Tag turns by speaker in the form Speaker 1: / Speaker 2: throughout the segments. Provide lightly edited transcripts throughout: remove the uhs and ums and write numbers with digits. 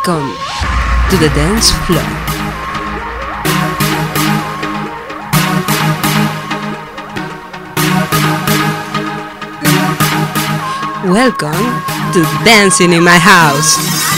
Speaker 1: Welcome to the dance floor. Welcome to Dancing in My House.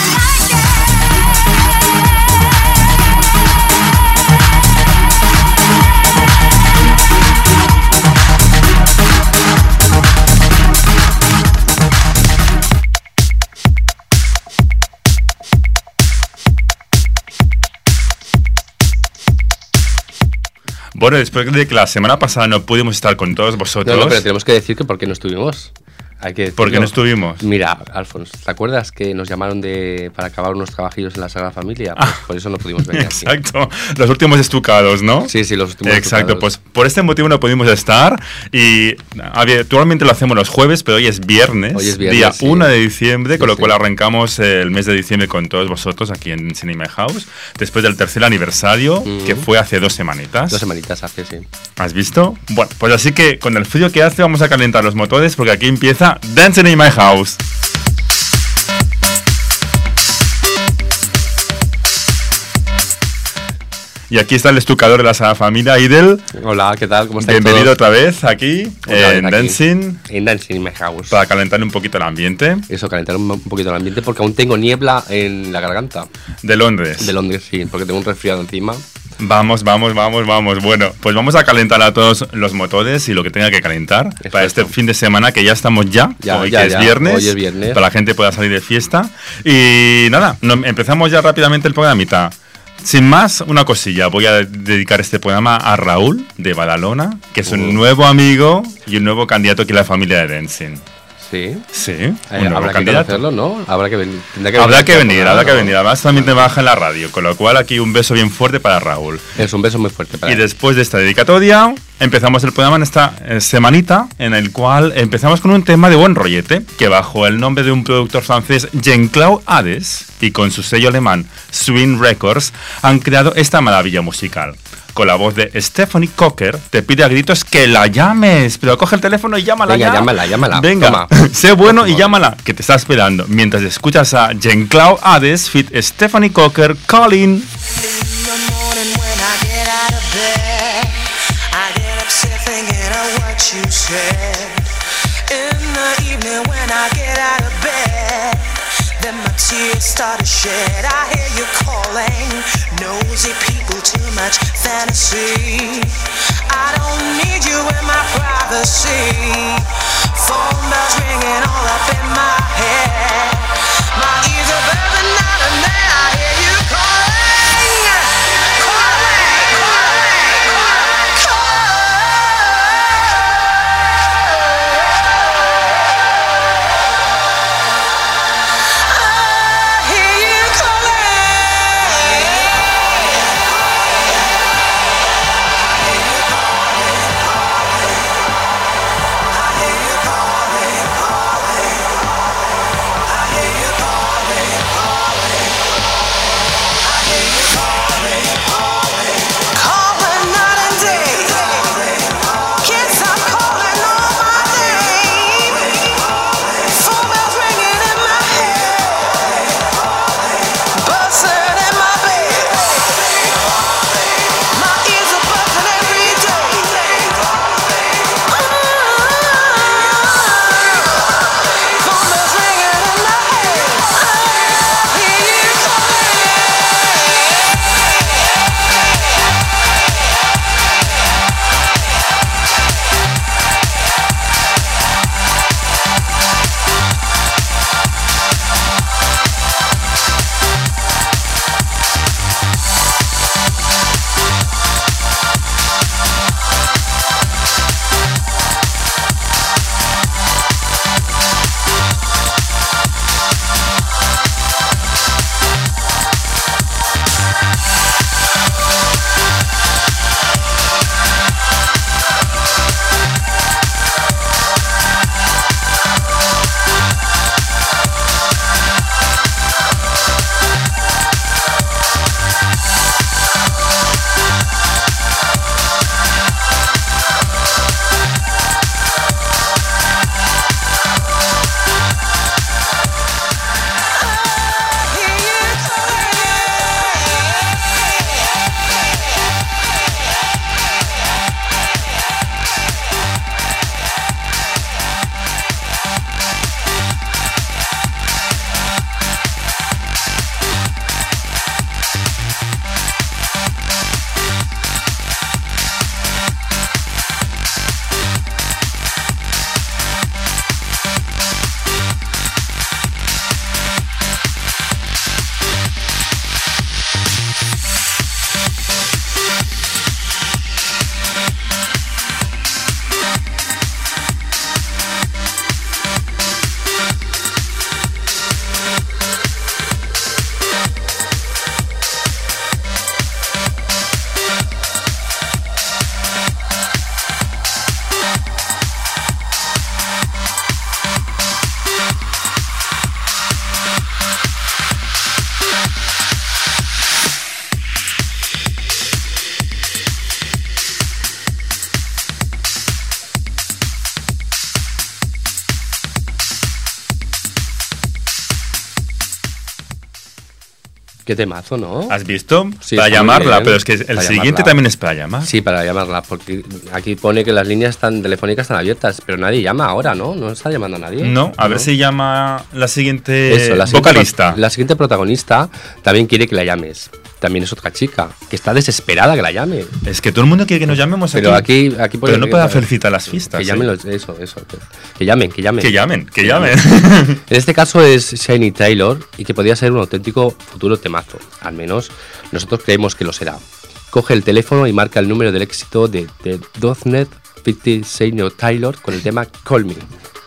Speaker 2: Bueno, después de que la semana pasada no pudimos estar con todos vosotros...
Speaker 3: No, pero tenemos que decir que por qué no estuvimos.
Speaker 2: ¿Por qué no estuvimos?
Speaker 3: Mira, Alfons, ¿te acuerdas que nos llamaron para acabar unos trabajillos en la Sagrada Familia? Pues por eso no pudimos venir.
Speaker 2: Exacto, los últimos estucados, ¿no?
Speaker 3: Sí, los últimos
Speaker 2: Exacto,
Speaker 3: estucados.
Speaker 2: Pues por este motivo no pudimos estar y actualmente lo hacemos los jueves, pero hoy es viernes, día 1 de diciembre, con lo cual arrancamos el mes de diciembre con todos vosotros aquí en Cinema House, después del tercer aniversario, que fue hace 2 semanitas.
Speaker 3: 2 semanitas hace, sí.
Speaker 2: ¿Has visto? Bueno, pues así que con el frío que hace vamos a calentar los motores porque aquí empieza Dancing in My House. Y aquí está el estucador de la Sagrada Familia, Idel.
Speaker 3: Hola, ¿qué tal? ¿Cómo estáis?
Speaker 2: Bienvenido otra vez aquí en Dancing.
Speaker 3: En Dancing in My House.
Speaker 2: Para calentar un poquito el ambiente.
Speaker 3: Eso, calentar un poquito el ambiente porque aún tengo niebla en la garganta.
Speaker 2: De Londres.
Speaker 3: De Londres, sí, porque tengo un resfriado encima.
Speaker 2: Vamos. Bueno, pues vamos a calentar a todos los motores y lo que tenga que calentar. Exacto. Para este fin de semana que ya estamos hoy que es viernes.
Speaker 3: Hoy es viernes.
Speaker 2: Para la gente pueda salir de fiesta. Y nada, empezamos ya rápidamente el programita. Sin más, una cosilla. Voy a dedicar este programa a Raúl de Badalona, que es un nuevo amigo y un nuevo candidato aquí en la familia de Dancing.
Speaker 3: Sí.
Speaker 2: Sí.
Speaker 3: Habrá que conocerlo, ¿no? Habrá que venir.
Speaker 2: Habrá que venir. Además también trabaja en la radio, con lo cual aquí un beso bien fuerte para Raúl.
Speaker 3: Es un beso muy fuerte para él.
Speaker 2: Y después de esta dedicatoria, empezamos el programa en esta semanita, en el cual empezamos con un tema de buen rollete, que bajo el nombre de un productor francés, Jean-Claude Hades, y con su sello alemán Swing Records, han creado esta maravilla musical. Con la voz de Stephanie Cocker, te pide a gritos que la llames. Pero coge el teléfono y llámala.
Speaker 3: Venga,
Speaker 2: ya.
Speaker 3: llámala.
Speaker 2: Venga, sé bueno y llámala, que te está esperando. Mientras escuchas a Jean-Claude Hades feat. Stephanie Cocker, Calling.
Speaker 4: Tears start to shed. I hear you calling. Nosy people, too much fantasy. I don't need you in my privacy. Phone bells ringing all up in my head. My ears are burning out and then I hear you calling.
Speaker 3: Qué temazo, ¿no?
Speaker 2: ¿Has visto?
Speaker 3: Sí,
Speaker 2: para
Speaker 3: está muy
Speaker 2: llamarla,
Speaker 3: bien.
Speaker 2: pero es que el
Speaker 3: Para
Speaker 2: siguiente
Speaker 3: llamarla.
Speaker 2: también es para llamar.
Speaker 3: Sí, para llamarla, porque aquí pone que las líneas telefónicas están abiertas, pero nadie llama ahora, ¿no? No está llamando a nadie.
Speaker 2: No, a ver si llama la siguiente
Speaker 3: Eso, la siguiente
Speaker 2: vocalista.
Speaker 3: La siguiente protagonista también quiere que la llames. También es otra chica, que está desesperada que la llame.
Speaker 2: Es que todo el mundo quiere que nos llamemos
Speaker 3: Pero aquí pone
Speaker 2: Pero no
Speaker 3: que-
Speaker 2: puede felicitar las fiestas.
Speaker 3: Que llamen eso. Que llamen.
Speaker 2: Que llamen.
Speaker 3: En este caso es Shiny Taylor y que podría ser un auténtico futuro temazo. Al menos nosotros creemos que lo será. Coge el teléfono y marca el número del éxito de .NET 50 Shiny Taylor con el tema Call Me.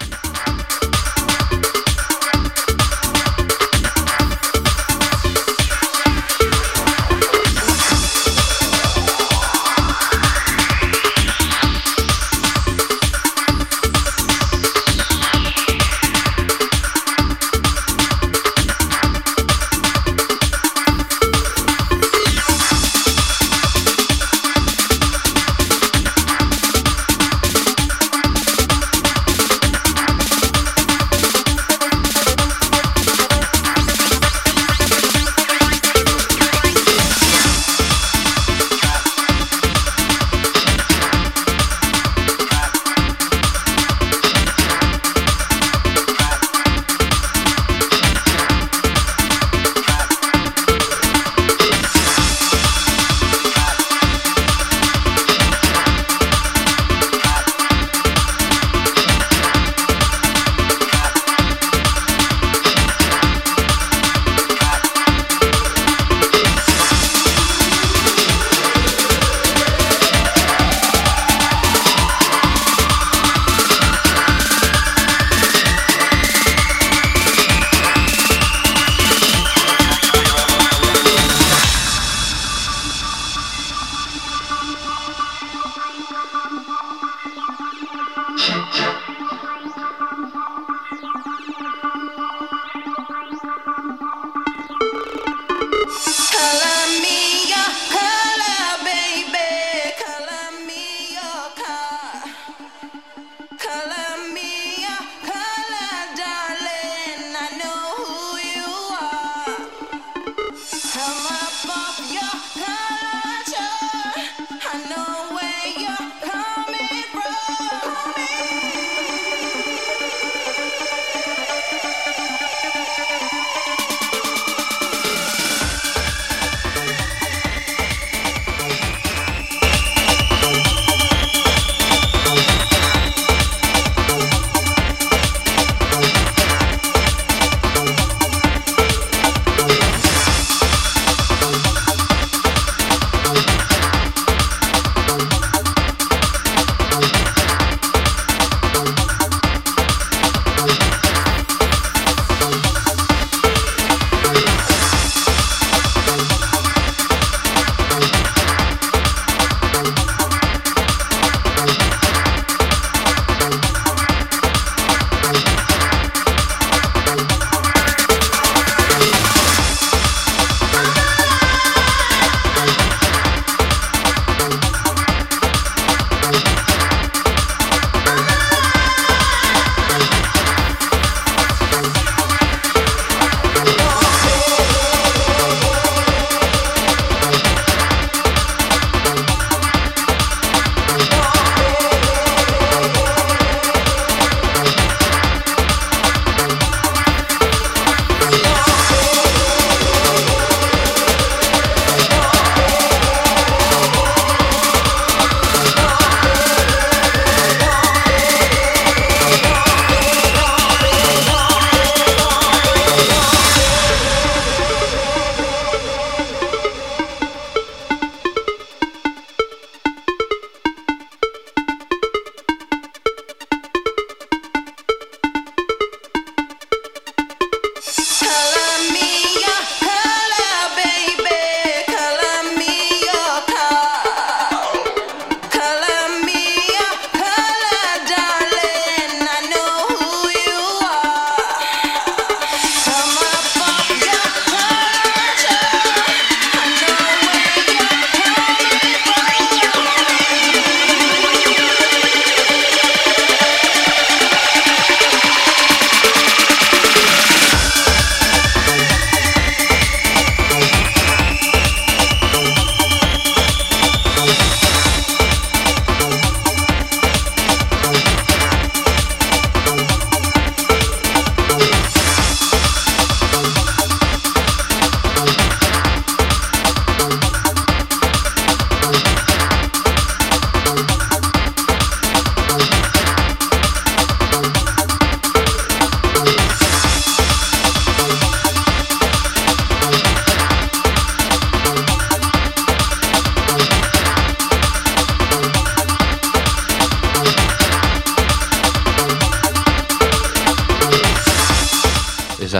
Speaker 4: Color me your color, baby. Color me your car. Color me your color, darling. I know who you are. Come up off your color chart. I know where you're coming from.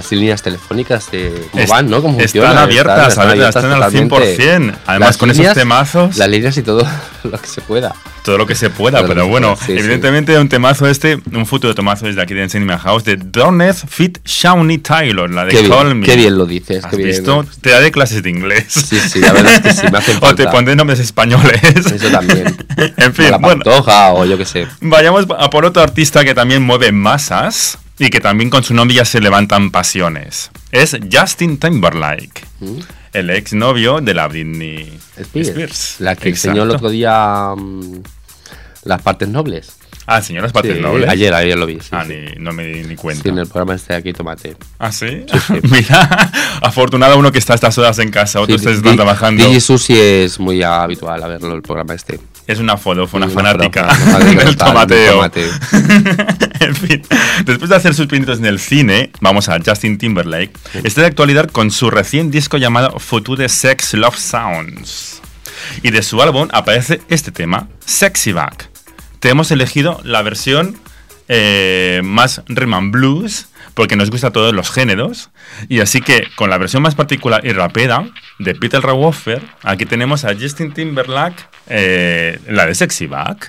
Speaker 3: las líneas telefónicas de cómo
Speaker 2: Es-
Speaker 3: van, ¿no? ¿Cómo funcionan?
Speaker 2: están abiertas,
Speaker 3: Están
Speaker 2: están al
Speaker 3: totalmente.
Speaker 2: 100%. Además,
Speaker 3: Las
Speaker 2: con esos
Speaker 3: líneas-
Speaker 2: temazos,
Speaker 3: Las líneas y todo lo que se pueda.
Speaker 2: todo lo que se pueda.
Speaker 3: Todo lo
Speaker 2: Pero
Speaker 3: que
Speaker 2: bueno,
Speaker 3: pueda, sí,
Speaker 2: evidentemente un temazo un futuro temazo desde aquí de Cinema House, de Doneth Fit Shawnee Taylor, la de
Speaker 3: Qué
Speaker 2: Call
Speaker 3: bien,
Speaker 2: Me.
Speaker 3: qué bien lo dices.
Speaker 2: ¿Has
Speaker 3: Qué bien.
Speaker 2: visto? Te daré clases de inglés.
Speaker 3: Sí, la verdad es que sí, me hacen
Speaker 2: O
Speaker 3: falta.
Speaker 2: te pondré nombres españoles.
Speaker 3: Eso también.
Speaker 2: En fin,
Speaker 3: La
Speaker 2: bueno.
Speaker 3: Pantoja o yo qué sé.
Speaker 2: Vayamos a por otro artista que también mueve masas y que también con su nombre ya se levantan pasiones. Es Justin Timberlake, el exnovio de la Britney Spears.
Speaker 3: La que enseñó el
Speaker 2: Exacto.
Speaker 3: otro día las partes nobles.
Speaker 2: Ah, señoras partes
Speaker 3: Sí,
Speaker 2: nobles.
Speaker 3: Ayer lo vi. Sí,
Speaker 2: Ah,
Speaker 3: sí.
Speaker 2: no me di ni cuenta.
Speaker 3: Sí, en el programa este de Aquí Tomate.
Speaker 2: ¿Ah, sí?
Speaker 3: sí.
Speaker 2: Mira, afortunado uno que está a estas horas en casa, otros
Speaker 3: Sí,
Speaker 2: están trabajando.
Speaker 3: Digi Susi es muy habitual a verlo el programa este.
Speaker 2: Es una fodófona
Speaker 3: Una
Speaker 2: fanática
Speaker 3: fanática
Speaker 2: del
Speaker 3: total, del
Speaker 2: tomateo.
Speaker 3: tomateo.
Speaker 2: En fin, después de hacer sus pinitos en el cine, vamos a Justin Timberlake. Está de actualidad con su recién disco llamado Future Sex Love Sounds. Y de su álbum aparece este tema, Sexy Back. Te hemos elegido la versión más rhythm and blues, porque nos gusta todos los géneros. Y así que con la versión más particular y rapera de Peter Rauhofer, aquí tenemos a Justin Timberlake, la de Sexy Back.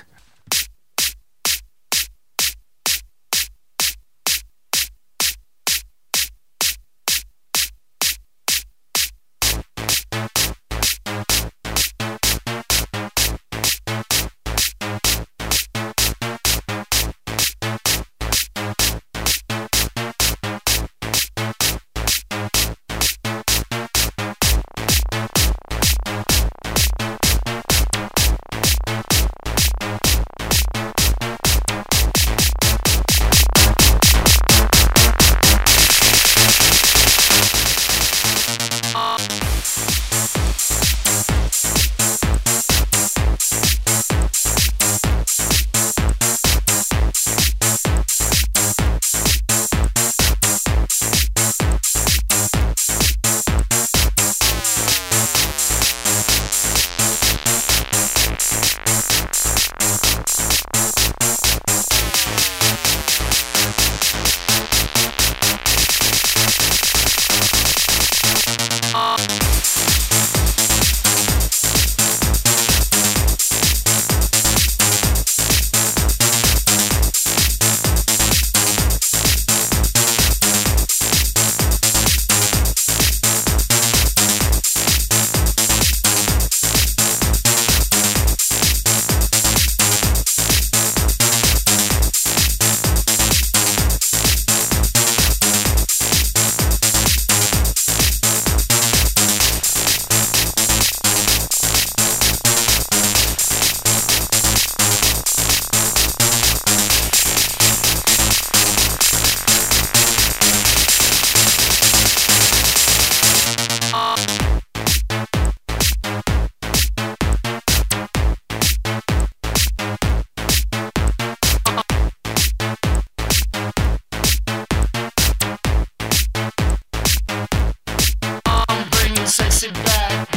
Speaker 5: Sexy back.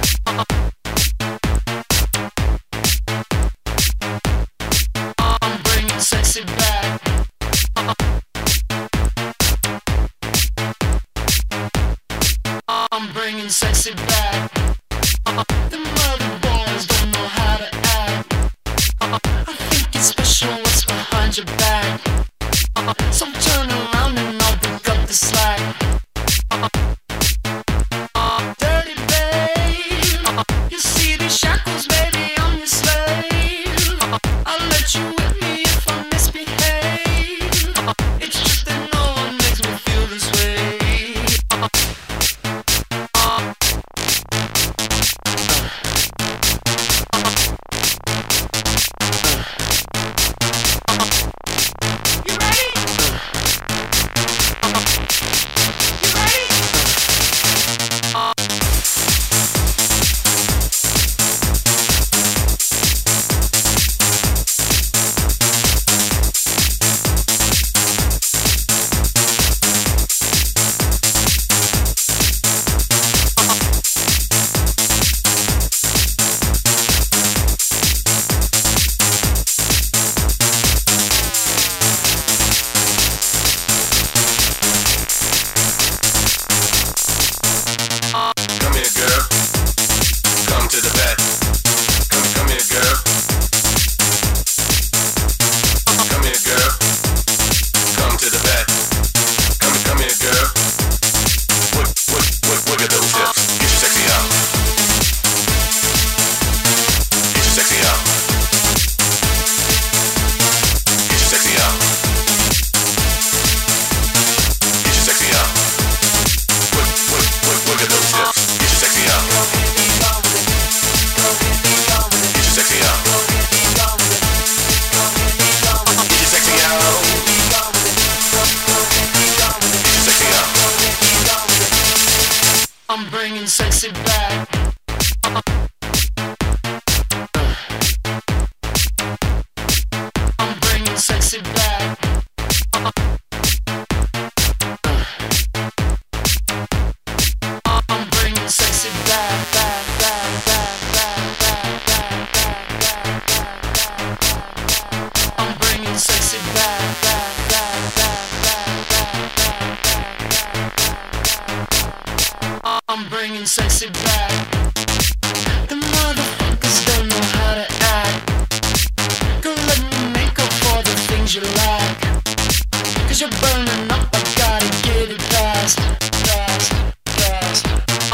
Speaker 5: I'm bringing sexy back. I'm bringing sexy back. The mother boys don't know how to act. I think it's special what's behind your back. So turn around and I'll pick up the slack. Dirty babe, you see these shackles, baby, I'm your slave. I'll let you whip me if I misbehave. It's just that no one makes me feel this way. You ready? sexy back. I'm bringing sexy back. I'm bringing sexy back, back, back, back, back, back, back, back, back, back. I'm bringing sexy back, back, back, back, back, back, back, back. I'm bringing sexy back. The motherfuckers don't know how to act. Go let me make up for the things you lack. 'Cause you're burning up, I gotta get it fast, fast, fast.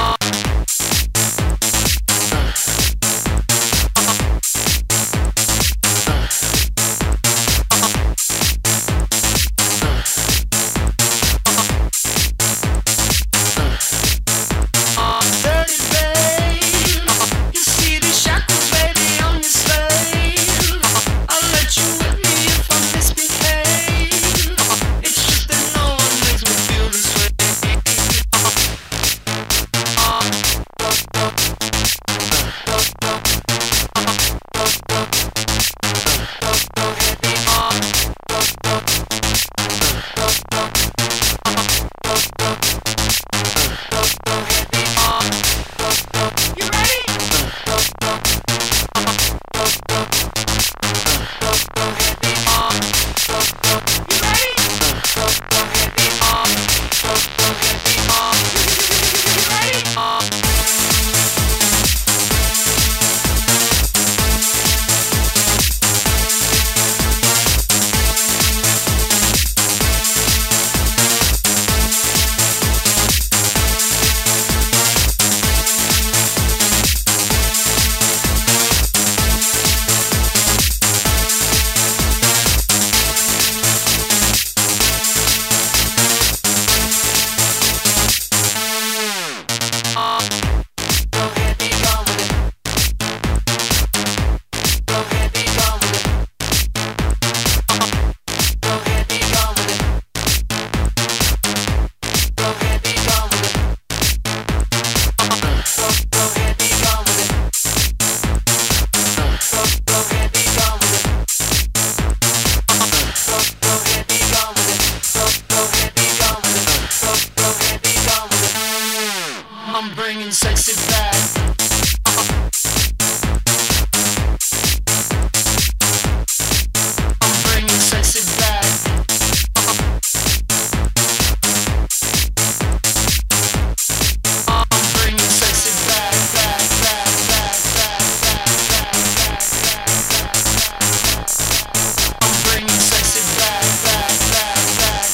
Speaker 5: Dirty babe, you see these shackles, baby, I'm your slave. I'll let you whip me if I misbehave. It's just that no one makes me feel this way. You ready? You ready? I'm bringing sexy back. I'm bringing sexy back. I'm bringing sexy back, back, back, back, back, back, back, back. I'm bringing sexy back, back, back, back,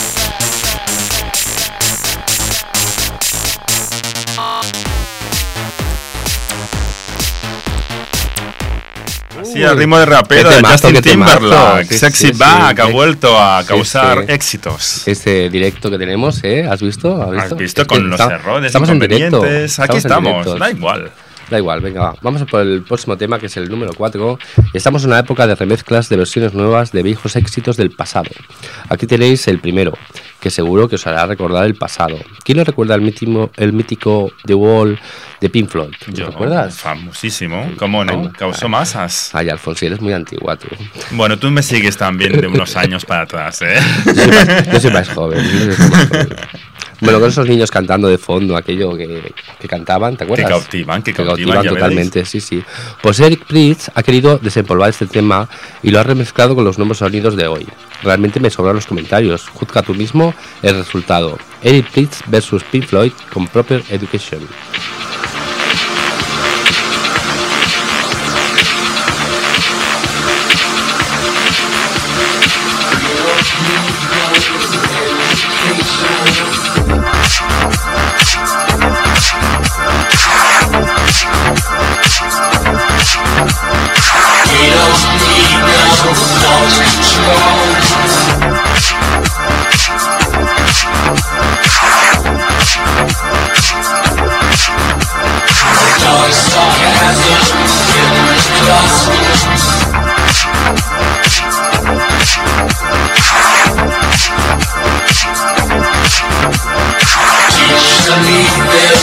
Speaker 2: Sí, al ritmo de rapero
Speaker 3: Qué
Speaker 2: de
Speaker 3: temazo,
Speaker 2: Justin
Speaker 3: qué temazo.
Speaker 2: Timberlake.
Speaker 3: Sí,
Speaker 2: Sexy
Speaker 3: sí, sí.
Speaker 2: Back ha vuelto a
Speaker 3: Sí,
Speaker 2: causar
Speaker 3: sí.
Speaker 2: éxitos.
Speaker 3: Este directo que tenemos, ¿eh? ¿Has visto?
Speaker 2: ¿Has visto
Speaker 3: Es que
Speaker 2: con los errores,
Speaker 3: estamos en directo.
Speaker 2: inconvenientes? Aquí
Speaker 3: en
Speaker 2: estamos,
Speaker 3: directo.
Speaker 2: da igual.
Speaker 3: Da igual, venga, va. Vamos a por el próximo tema, que es el número 4. Estamos en una época de remezclas de versiones nuevas de viejos éxitos del pasado. Aquí tenéis el primero, que seguro que os hará recordar el pasado. ¿Quién no recuerda el mítico The Wall de Pink Floyd? ¿Lo recuerdas?
Speaker 2: Famosísimo, ¿cómo no? Causó masas.
Speaker 3: Ay, Alfonso, eres muy antigua tú.
Speaker 2: Bueno, tú me sigues también de unos años para atrás, ¿eh?
Speaker 3: Yo soy más joven. yo soy más joven. Bueno, con esos niños cantando de fondo, aquello que cantaban, ¿te acuerdas?
Speaker 2: Que cautivan, ya
Speaker 3: totalmente, sí, sí. Pues Eric Prydz ha querido desempolvar este tema y lo ha remezclado con los nuevos sonidos de hoy. Realmente me sobran los comentarios. Juzga tú mismo el resultado. Eric Prydz versus Pink Floyd con Proper Education.
Speaker 5: Teach the need their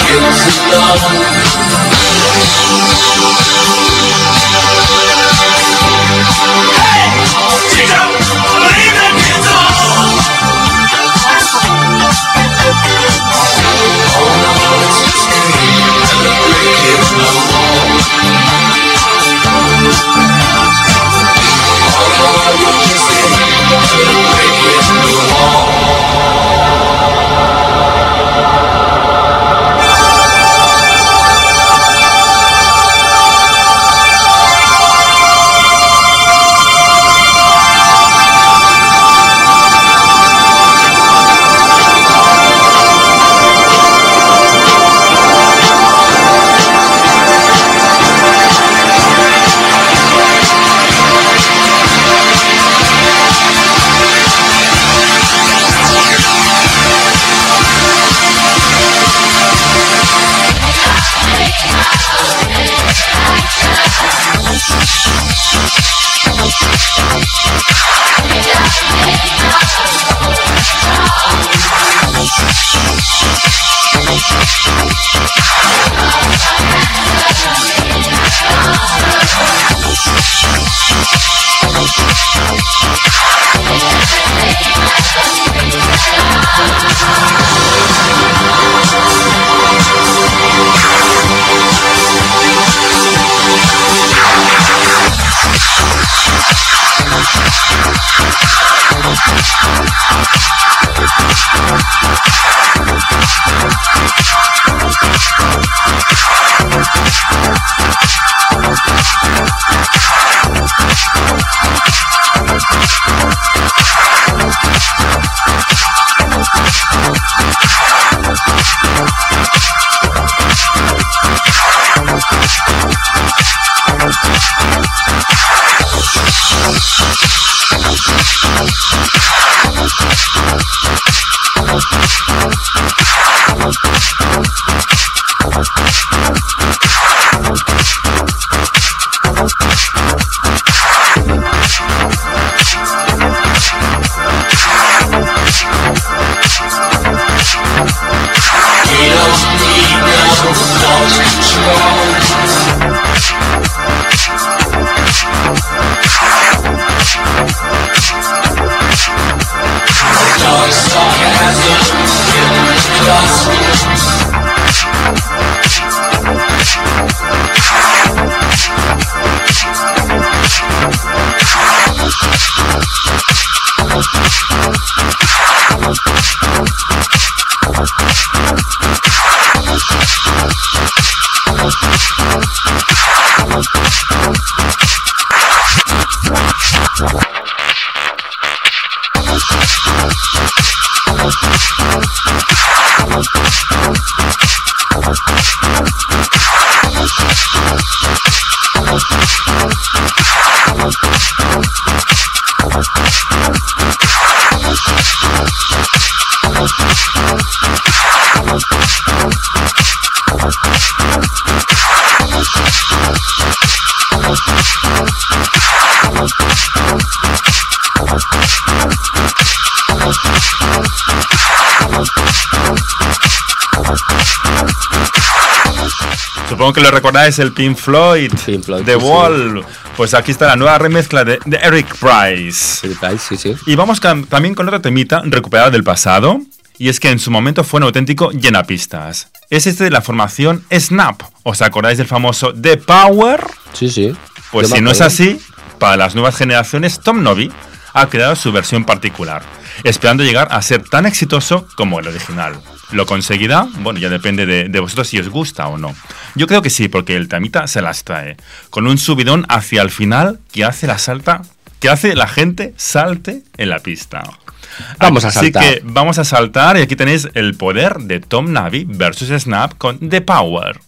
Speaker 2: Supongo que lo recordáis, el Pink Floyd, The Wall. Pues aquí está la nueva remezcla de Eric Price.
Speaker 3: Sí, sí.
Speaker 2: Y vamos también con otro temita recuperado del pasado. Y es que en su momento fue un auténtico llenapistas. Es este de la formación Snap. ¿Os acordáis del famoso The Power?
Speaker 3: Sí, sí.
Speaker 2: Pues si no es así, para las nuevas generaciones, Tom Novy ha creado su versión particular, esperando llegar a ser tan exitoso como el original. ¿Lo conseguirá? Bueno, ya depende de vosotros si os gusta o no. Yo creo que sí, porque el temita se las trae, con un subidón hacia el final que hace la gente salte en la pista.
Speaker 3: Vamos a saltar.
Speaker 2: Así que vamos a saltar y aquí tenéis el poder de Tom Novy versus Snap con The Power.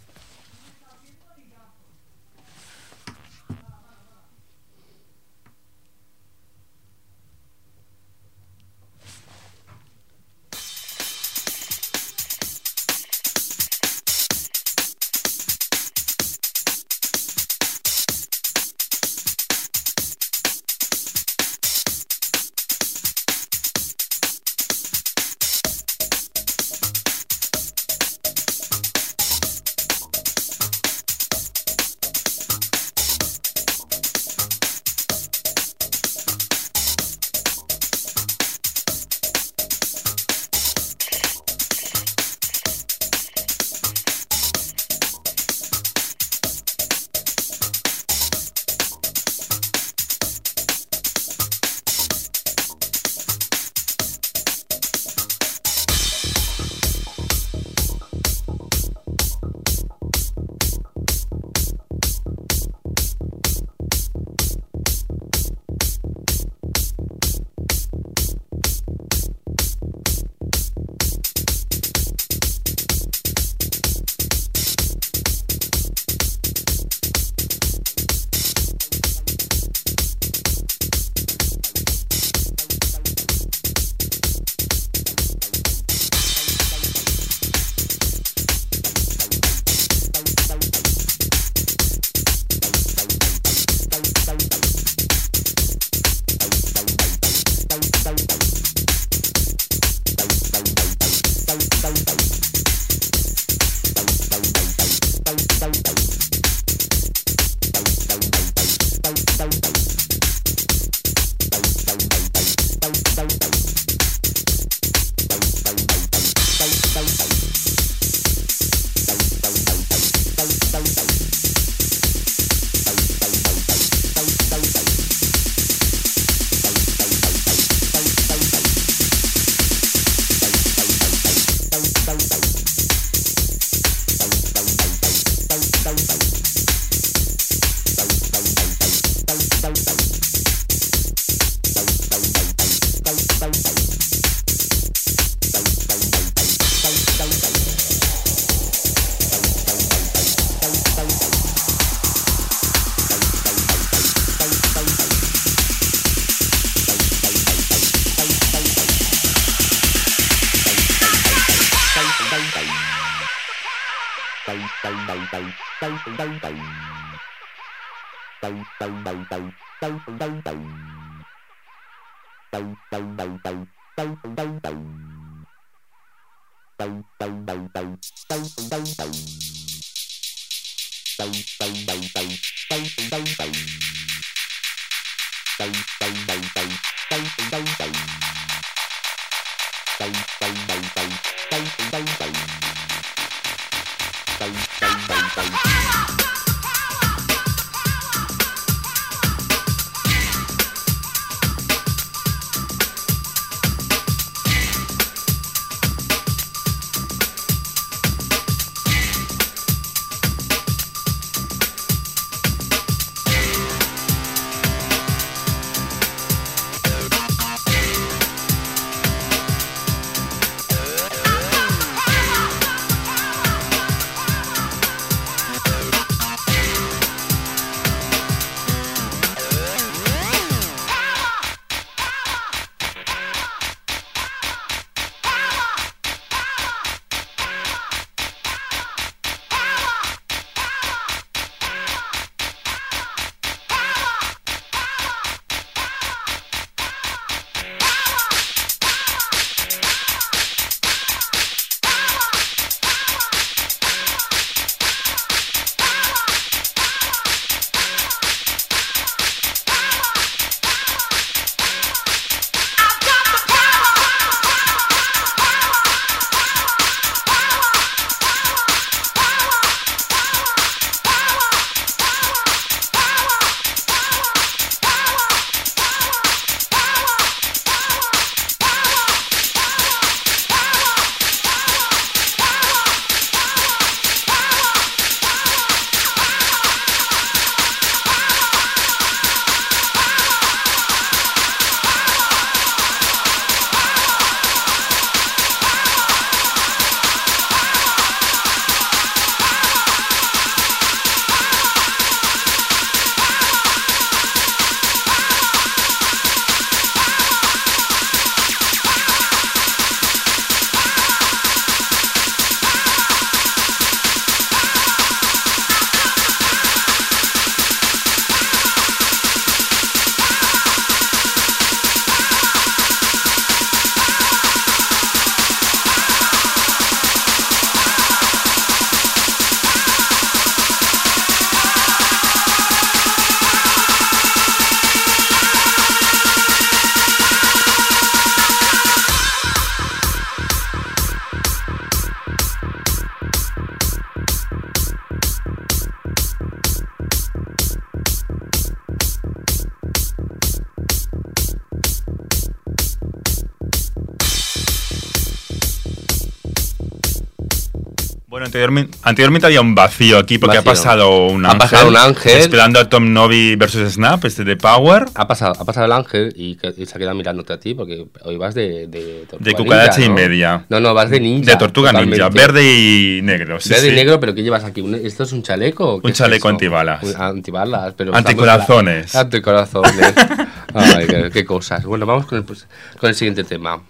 Speaker 2: Bueno, anteriormente había un vacío aquí porque
Speaker 3: Vacío.
Speaker 2: ha pasado un ángel.
Speaker 3: Ha pasado un ángel.
Speaker 2: Esperando a Tom Novi versus Snap, de Power.
Speaker 3: Ha pasado el ángel y se ha quedado mirándote a ti porque hoy vas de tortuga
Speaker 2: De cucaracha
Speaker 3: ninja,
Speaker 2: y
Speaker 3: ¿no?
Speaker 2: media.
Speaker 3: No, vas de ninja.
Speaker 2: De tortuga
Speaker 3: totalmente.
Speaker 2: ninja, verde y negro. Sí,
Speaker 3: Verde y
Speaker 2: sí.
Speaker 3: negro, pero ¿qué llevas aquí? ¿Esto es un chaleco? ¿O qué
Speaker 2: Un
Speaker 3: es
Speaker 2: chaleco
Speaker 3: eso?
Speaker 2: antibalas.
Speaker 3: Antibalas, pero...
Speaker 2: Anticorazones.
Speaker 3: Anticorazones. Ay, qué cosas. Bueno, vamos con el siguiente tema.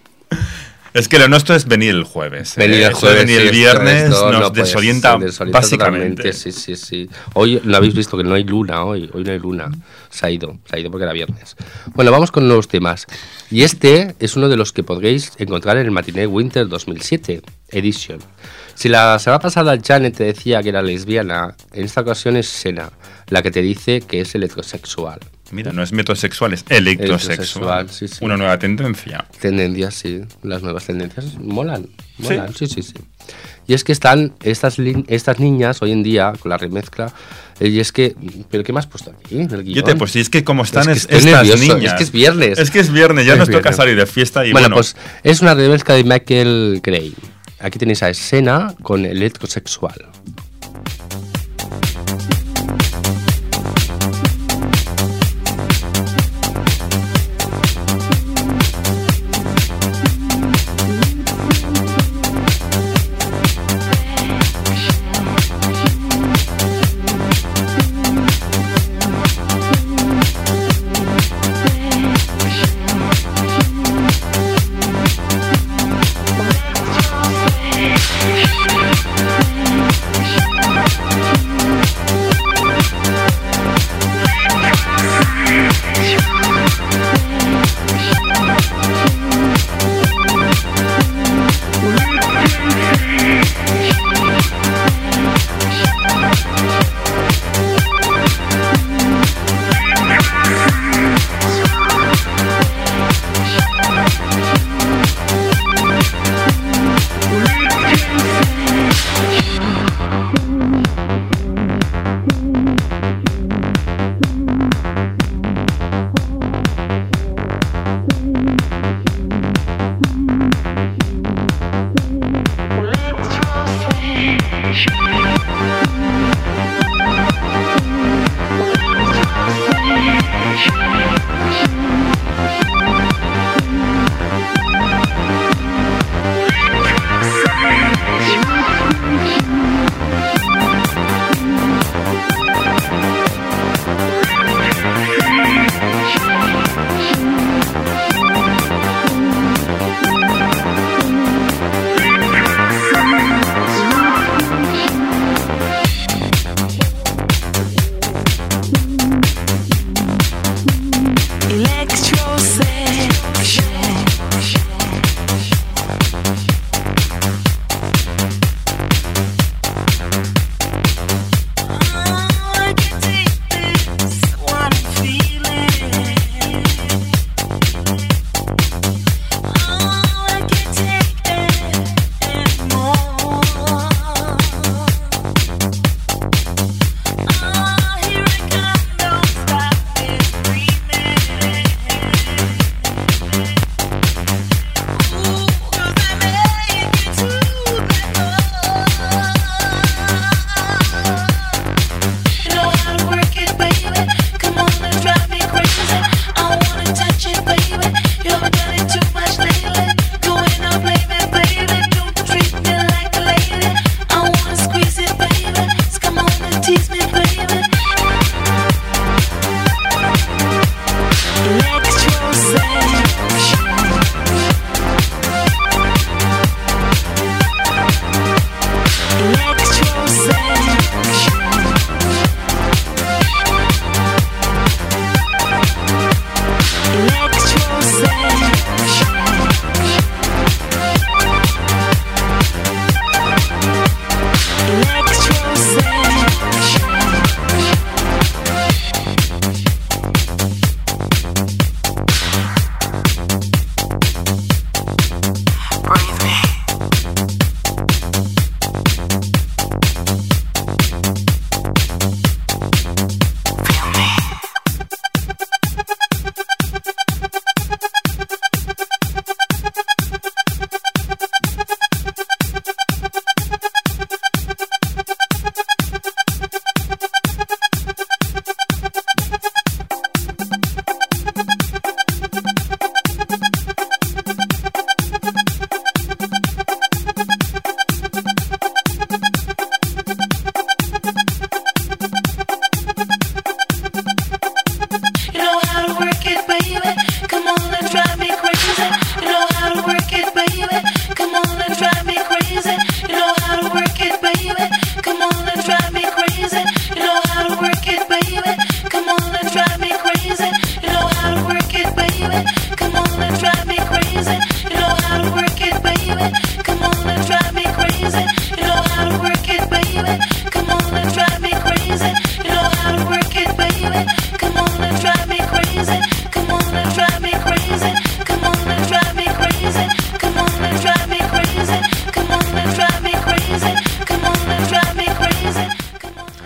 Speaker 2: Es que lo nuestro es venir el jueves.
Speaker 3: Venir el
Speaker 2: Eso de
Speaker 3: jueves,
Speaker 2: venir
Speaker 3: sí,
Speaker 2: el viernes
Speaker 3: esto
Speaker 2: nos
Speaker 3: no puede
Speaker 2: desorienta,
Speaker 3: ser, desorienta
Speaker 2: básicamente.
Speaker 3: totalmente, sí. Hoy lo habéis visto que no hay luna hoy no hay luna. Se ha ido porque era viernes. Bueno, vamos con nuevos temas. Y este es uno de los que podréis encontrar en el Matiné Winter 2007 Edition. Si la semana pasada Janet te decía que era lesbiana, en esta ocasión es Sena la que te dice que es electrosexual.
Speaker 2: Mira, no es metrosexual, es electrosexual.
Speaker 3: Electrosexual, sí, sí.
Speaker 2: Una nueva tendencia.
Speaker 3: Tendencias, sí. Las nuevas tendencias molan. Sí, sí, sí. Y es que están estas niñas hoy en día con la remezcla. Y es que, ¿pero qué me has puesto aquí en el guión?
Speaker 2: Yo pues sí, es que como están
Speaker 3: Es que estoy
Speaker 2: estas
Speaker 3: nervioso,
Speaker 2: niñas.
Speaker 3: es que es viernes.
Speaker 2: Es que es viernes, ya
Speaker 3: Es
Speaker 2: nos toca
Speaker 3: viernes.
Speaker 2: salir de fiesta y
Speaker 3: Bueno,
Speaker 2: bueno.
Speaker 3: pues es una remezcla de Michael Gray. Aquí tenéis a Escena con electrosexual.
Speaker 5: We'll be right back.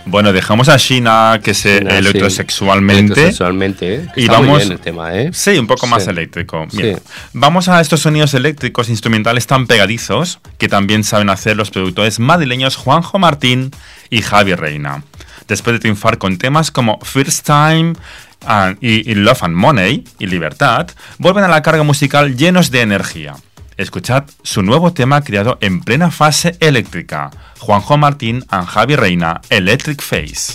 Speaker 2: Bueno, dejamos a Sheena que se
Speaker 3: Sheena, sí.
Speaker 2: electrosexualmente.
Speaker 3: Electrosexualmente, ¿eh? Que
Speaker 2: Y
Speaker 3: está muy
Speaker 2: vamos.
Speaker 3: bien el tema, ¿eh?
Speaker 2: Sí, un poco más
Speaker 3: Sí.
Speaker 2: eléctrico.
Speaker 3: Sí.
Speaker 2: Bien. Vamos a estos sonidos eléctricos instrumentales tan pegadizos que también saben hacer los productores madrileños Juanjo Martín y Javi Reina. Después de triunfar con temas como First Time y Love and Money y Libertad, vuelven a la carga musical llenos de energía. Escuchad su nuevo tema creado en plena fase eléctrica. Juanjo Martín y Javi Reina, Electric Face.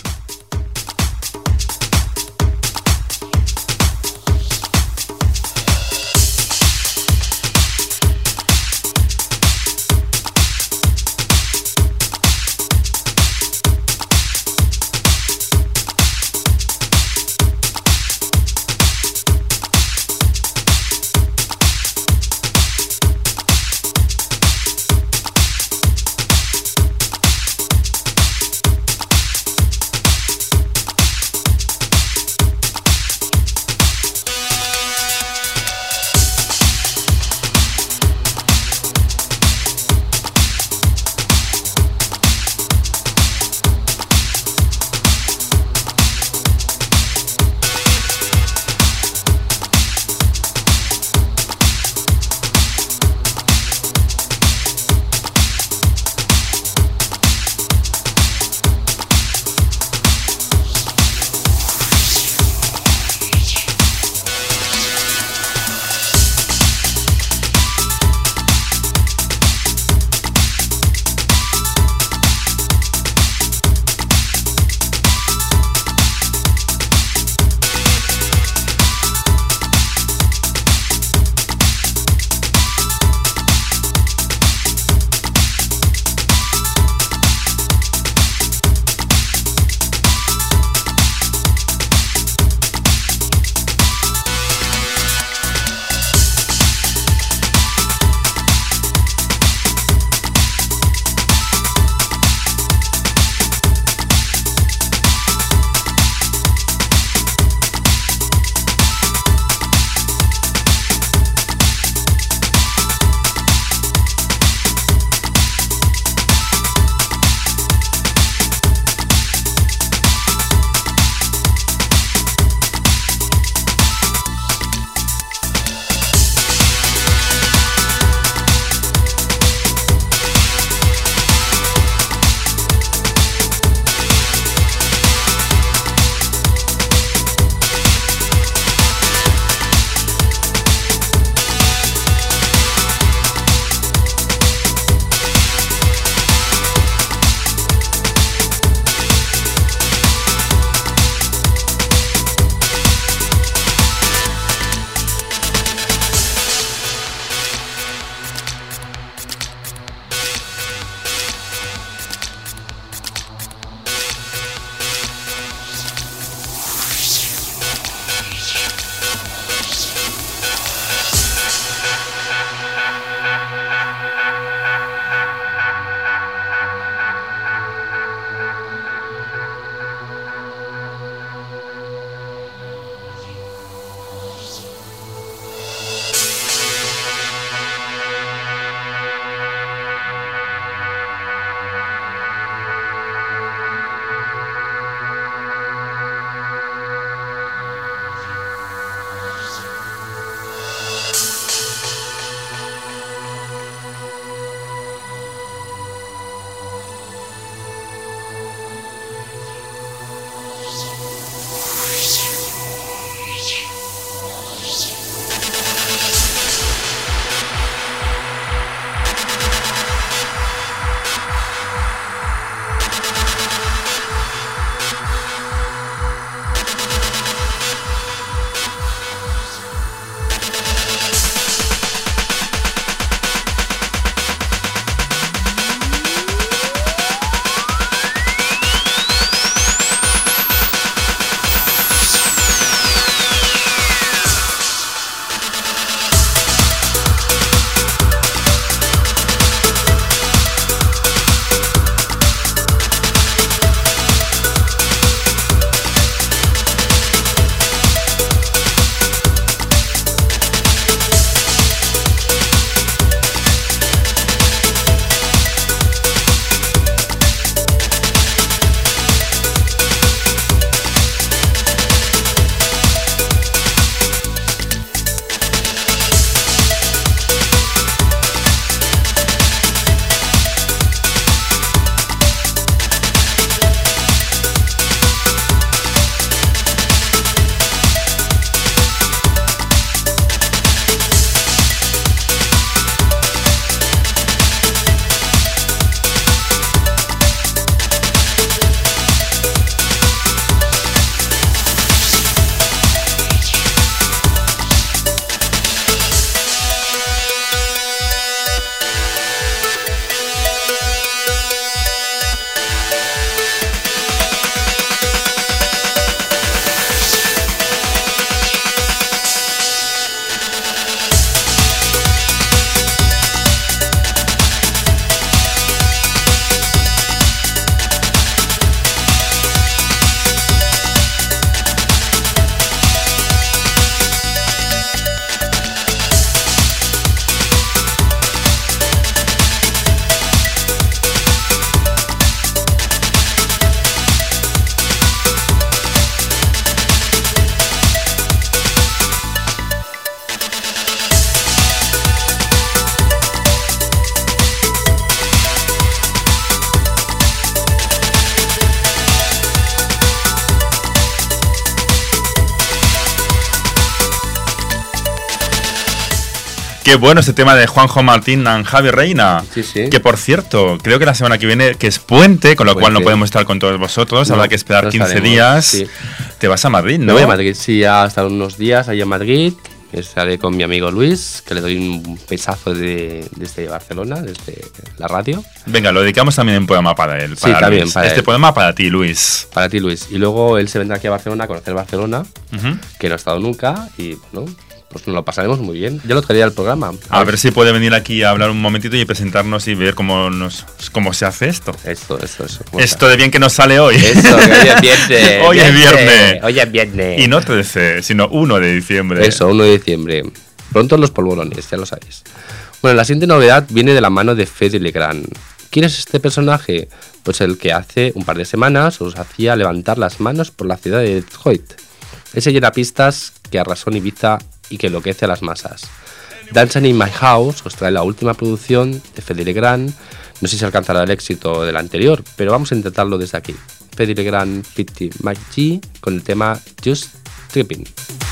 Speaker 2: Qué bueno este tema de Juanjo Martín y Javi Reina.
Speaker 3: Sí, sí.
Speaker 2: Que por cierto, creo que la semana que viene, que es puente, con lo cual no podemos estar con todos vosotros,
Speaker 3: No,
Speaker 2: habrá que esperar
Speaker 3: no
Speaker 2: 15
Speaker 3: estaremos,
Speaker 2: días.
Speaker 3: sí.
Speaker 2: Te vas a Madrid, ¿no?
Speaker 3: Me voy a Madrid, sí, hasta unos días ahí en Madrid. Estaré con mi amigo Luis, que le doy un besazo desde Barcelona, desde la radio.
Speaker 2: Venga, lo dedicamos también en poema para él.
Speaker 3: Sí,
Speaker 2: Para
Speaker 3: también,
Speaker 2: Luis.
Speaker 3: para
Speaker 2: Este
Speaker 3: él.
Speaker 2: poema para ti, Luis.
Speaker 3: Para ti, Luis. Y luego él se vendrá aquí a Barcelona a conocer Barcelona,
Speaker 2: Ujú.
Speaker 3: que no ha estado nunca, y bueno, pues nos lo pasaremos muy bien. Yo lo traería al programa.
Speaker 2: A ver si puede venir aquí a hablar un momentito y presentarnos y ver cómo se hace esto.
Speaker 3: Eso.
Speaker 2: Esto de bien que nos sale hoy.
Speaker 3: Eso, que hoy es viernes.
Speaker 2: Hoy es viernes.
Speaker 3: Hoy es viernes.
Speaker 2: Y no 13, sino 1 de diciembre.
Speaker 3: Eso, 1 de diciembre. Pronto los polvorones, ya lo sabéis. Bueno, la siguiente novedad viene de la mano de Fede Legrand. ¿Quién es este personaje? Pues el que hace un par de semanas os hacía levantar las manos por la ciudad de Detroit. Ese pistas que arrasó en Ibiza y que enloquece a las masas. Dancing in My House os trae la última producción de Fede Legrand. No sé si alcanzará el éxito del anterior, pero vamos a intentarlo desde aquí. Fede Legrand 50 Mike G con el tema Just Tripping.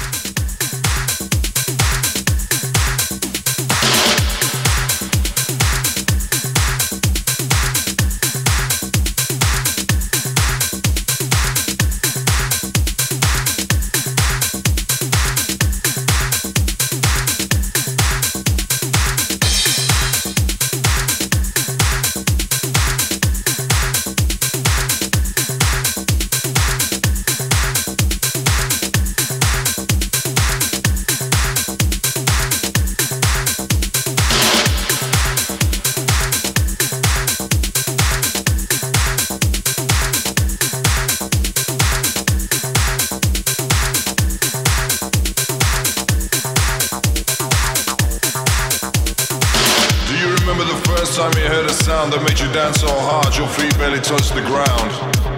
Speaker 6: Time you heard a sound that made you dance so hard your feet barely touched the ground.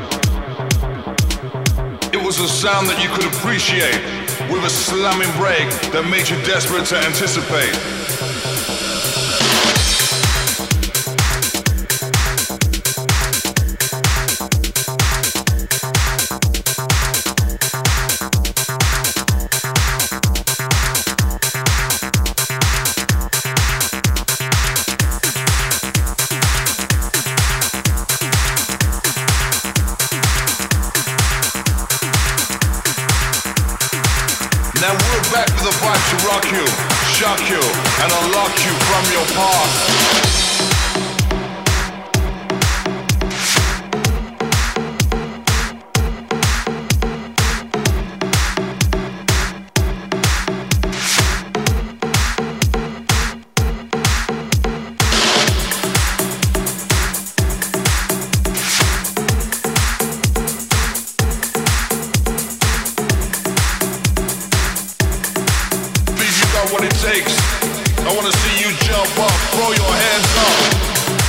Speaker 6: It was a sound that you could appreciate with a slamming break that made you desperate to anticipate. Now we're back with a vibe to rock you, shock you, and unlock you from your past. What it takes. I wanna see you jump up, throw your hands up.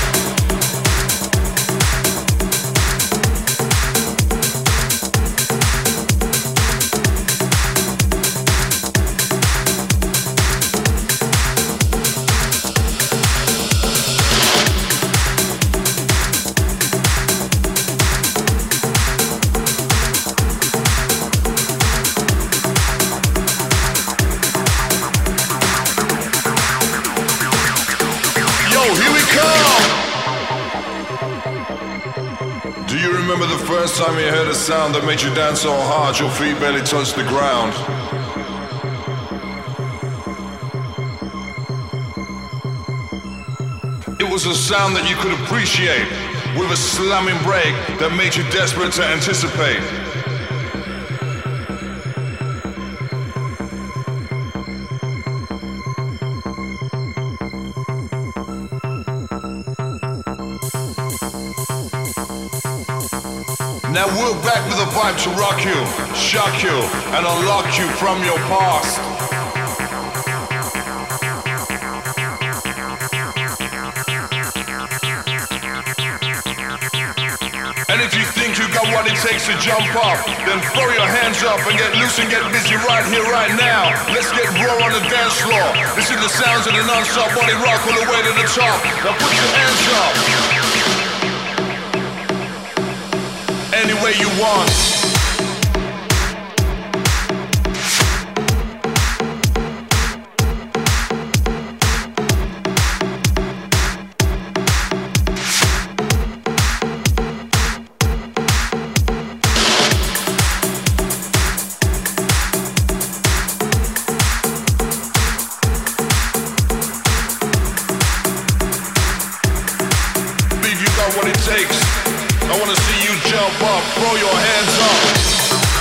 Speaker 6: Remember the first time you heard a sound that made you dance so hard your feet barely touched the ground? It was a sound that you could appreciate with a slamming break that made you desperate to anticipate. Now we're back with a vibe to rock you, shock you, and unlock you from your past. And if you think you got what it takes to jump up, then throw your hands up and get loose and get busy right here, right now. Let's get raw on the dance floor. This is the sounds of the non-stop body rock all the way to the top. Now put your hands up. Any way you want. jump up, throw your hands up.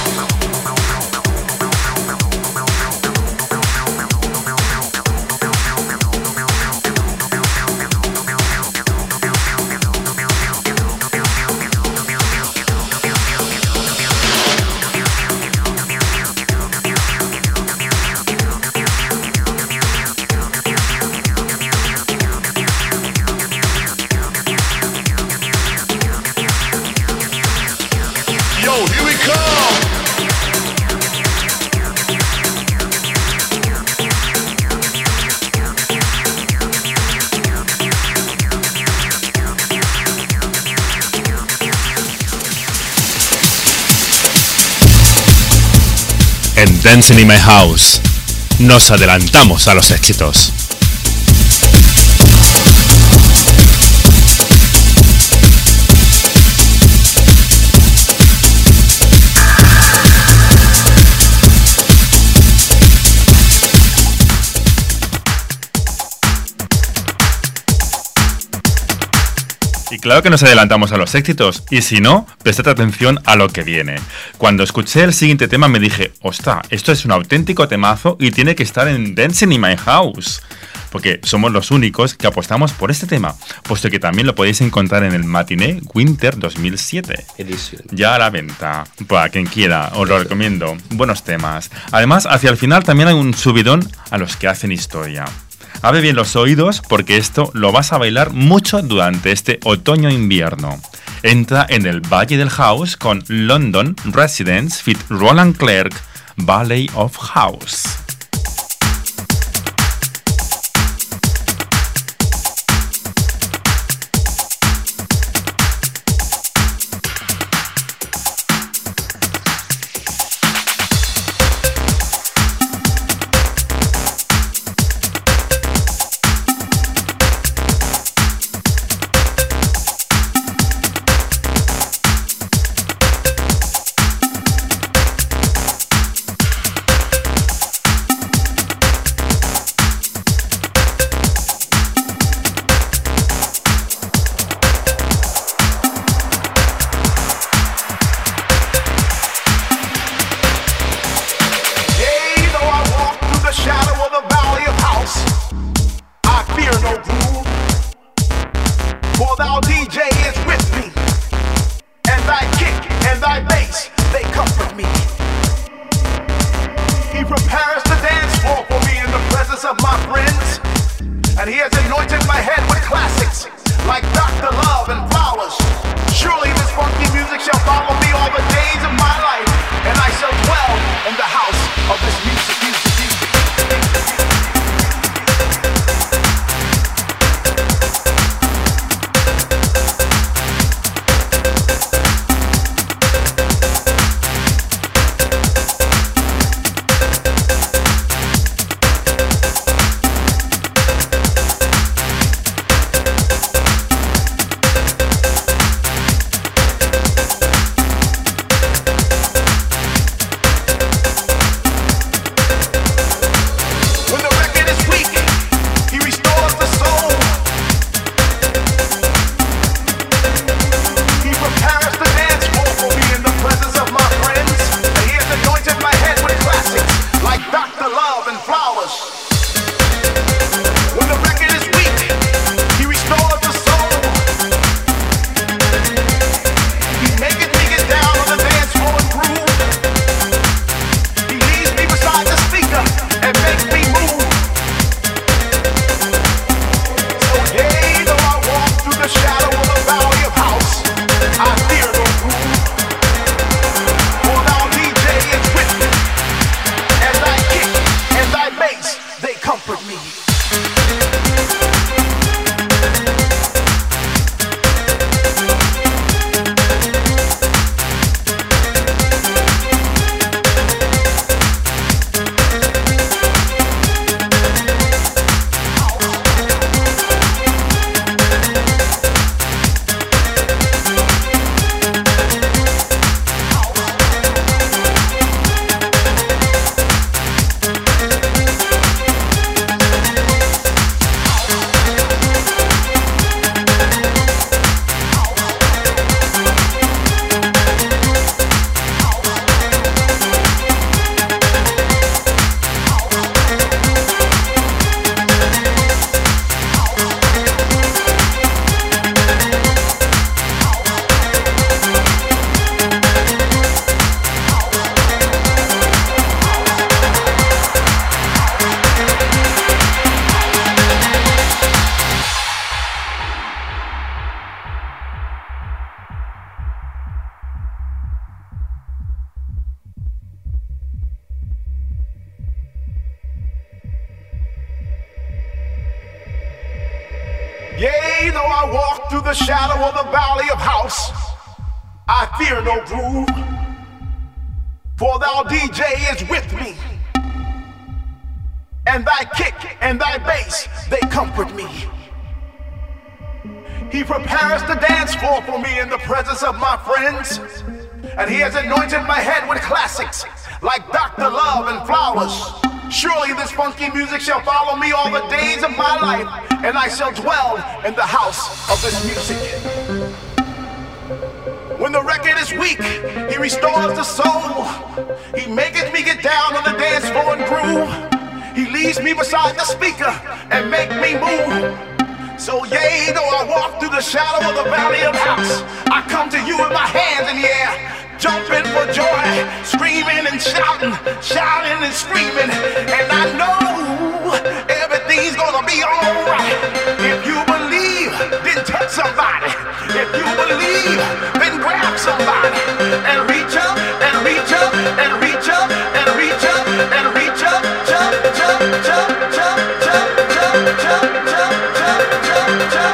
Speaker 2: En Dancing in My House nos adelantamos a los éxitos. Y claro que nos adelantamos a los éxitos, y si no, prestad atención a lo que viene. Cuando escuché el siguiente tema me dije, ostras, esto es un auténtico temazo y tiene que estar en Dancing in My House. Porque somos los únicos que apostamos por este tema, puesto que también lo podéis encontrar en el Matinee Winter 2007.
Speaker 3: Edición.
Speaker 2: Ya a la venta, para quien quiera, os lo recomiendo. Buenos temas. Además, hacia el final también hay un subidón a los que hacen historia. Abre bien los oídos porque esto lo vas a bailar mucho durante este otoño-invierno. Entra en el Valle del House con London Residence feat. Roland Clark, Valley of House.
Speaker 7: Yea, though I walk through the shadow of the valley of house, I fear no gloom, for thou DJ is with me, and thy kick and thy bass, they comfort me. He prepares the dance floor for me in the presence of my friends, and he has anointed my head with classics like Dr. Love and Flowers. Surely this funky music shall follow me all the days of my life, and I shall dwell in the house of this music. When the record is weak, he restores the soul. He maketh me get down on the dance floor and groove. He leaves me beside the speaker and make me move. So yea, though I walk through the shadow of the valley of house, I come to you with my hands in the air, jumping for joy, screaming and shouting, shouting and screaming. And I know everything's gonna be alright. If you believe, then touch somebody. If you believe, then grab somebody and reach up and reach up and reach up and reach up and reach up, jump, jump, jump, jump, jump, jump, jump, jump, jump.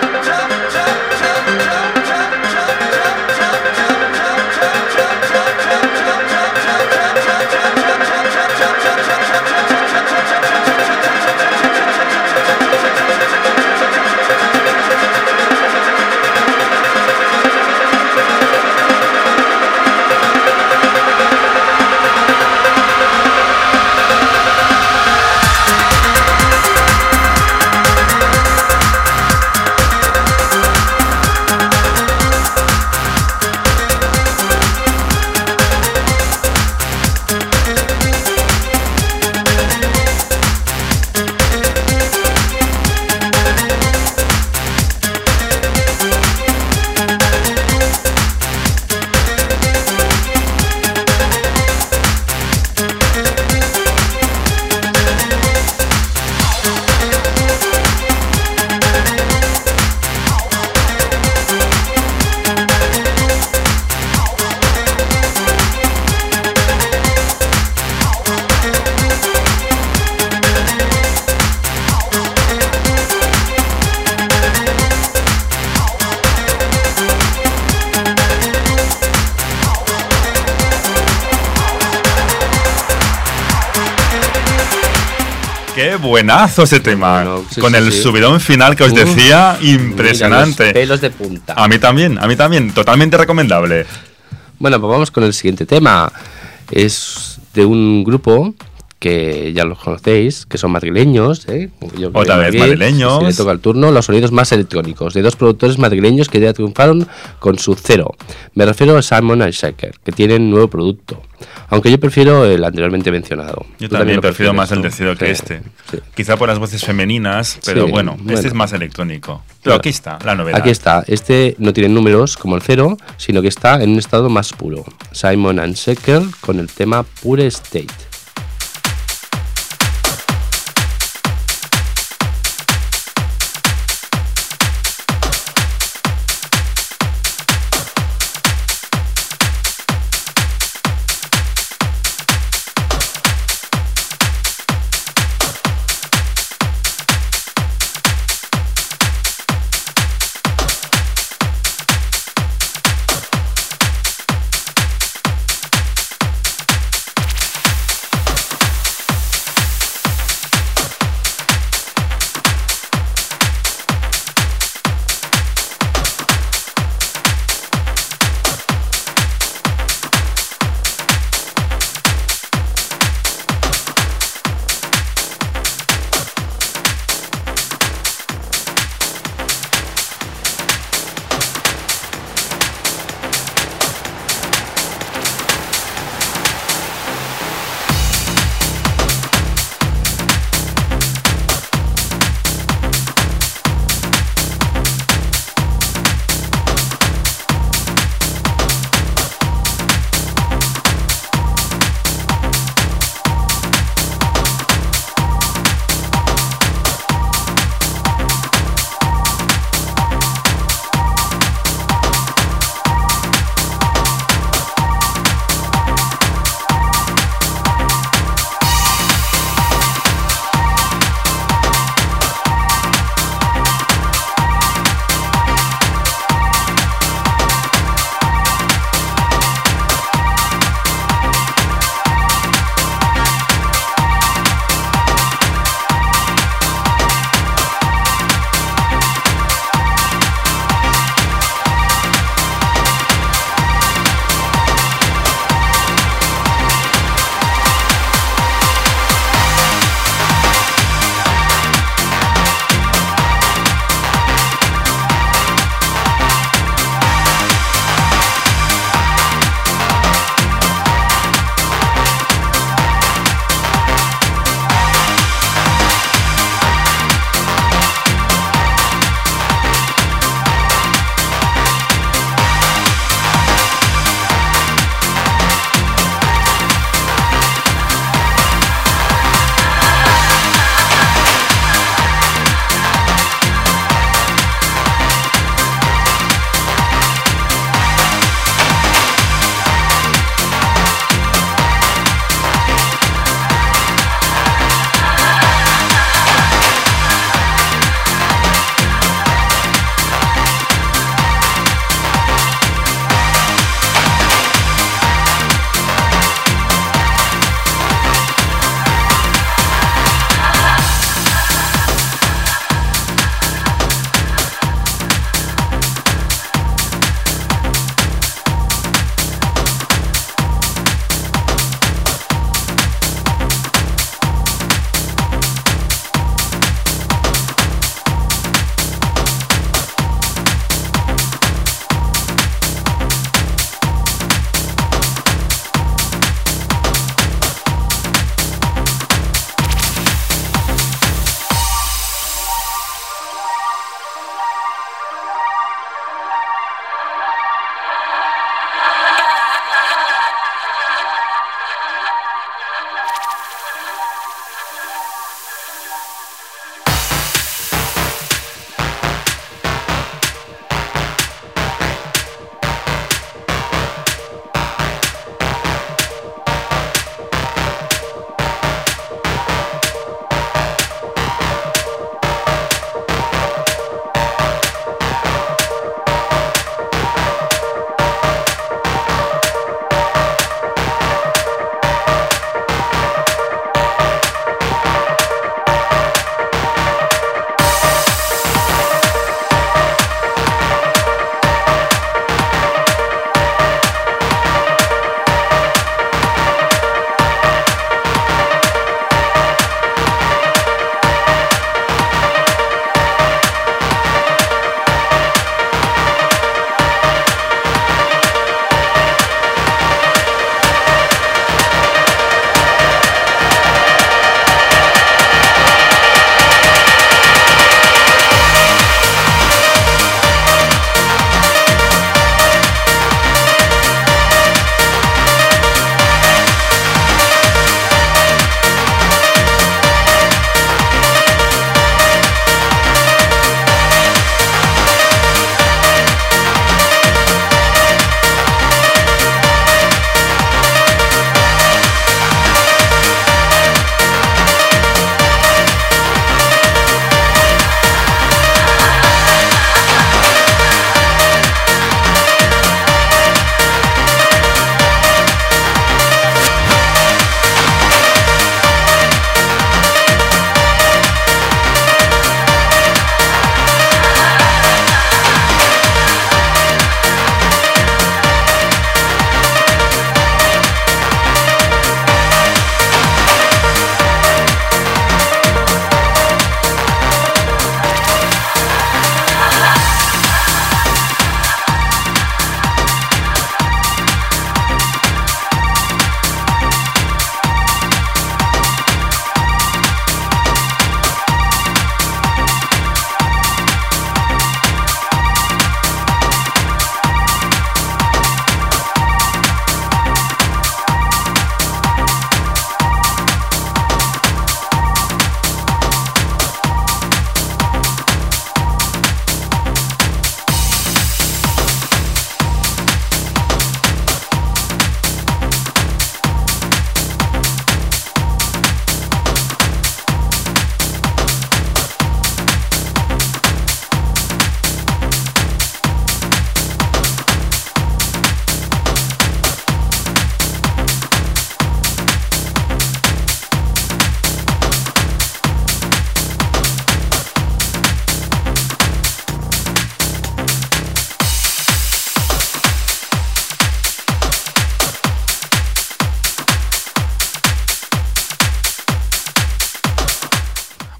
Speaker 2: Qué buenazo ese tema.
Speaker 3: Bueno, sí,
Speaker 2: con
Speaker 3: sí,
Speaker 2: el
Speaker 3: sí.
Speaker 2: subidón final que os decía, impresionante.
Speaker 3: Mira, los pelos de punta.
Speaker 2: A mí también, totalmente recomendable.
Speaker 3: Bueno, pues vamos con el siguiente tema. Es de un grupo que ya los conocéis, que son madrileños. Yo
Speaker 2: Otra vez madrileños.
Speaker 3: Si le toca el turno, los sonidos más electrónicos, de dos productores madrileños que ya triunfaron con su Cero. Me refiero a Simon and Shaker, que tienen nuevo producto. Aunque yo prefiero el anteriormente mencionado.
Speaker 2: Yo
Speaker 3: ¿Tú
Speaker 2: también
Speaker 3: lo
Speaker 2: prefiero
Speaker 3: prefieres,
Speaker 2: más el
Speaker 3: no?
Speaker 2: de Cero que
Speaker 3: Sí,
Speaker 2: este.
Speaker 3: sí.
Speaker 2: Quizá por las voces femeninas, pero
Speaker 3: Sí,
Speaker 2: bueno,
Speaker 3: bueno.
Speaker 2: este es más electrónico. Pero
Speaker 3: Bueno,
Speaker 2: aquí está, la novedad.
Speaker 3: Aquí está. Este no tiene números como el Cero, sino que está en un estado más puro. Simon and Shaker con el tema Pure State.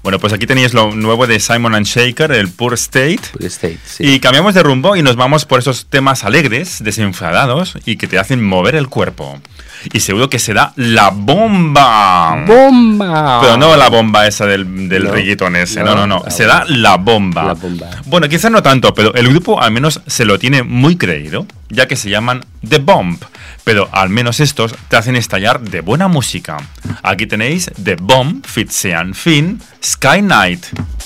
Speaker 2: Bueno, pues aquí tenéis lo nuevo de Simon & Shaker, el Poor State.
Speaker 3: Poor State, sí.
Speaker 2: Y cambiamos de rumbo y nos vamos por esos temas alegres, desenfadados y que te hacen mover el cuerpo. Y seguro que será la bomba.
Speaker 3: ¡Bomba!
Speaker 2: Pero no la bomba esa del
Speaker 3: No,
Speaker 2: reggaetón ese,
Speaker 3: no,
Speaker 2: no.
Speaker 3: la
Speaker 2: Será
Speaker 3: bomba.
Speaker 2: la bomba.
Speaker 3: La bomba.
Speaker 2: Bueno, quizás no tanto, pero el grupo al menos se lo tiene muy creído, ya que se llaman The Bomb. Pero al menos estos te hacen estallar de buena música. Aquí tenéis The Bomb, Fit Sean Finn, Sky Night.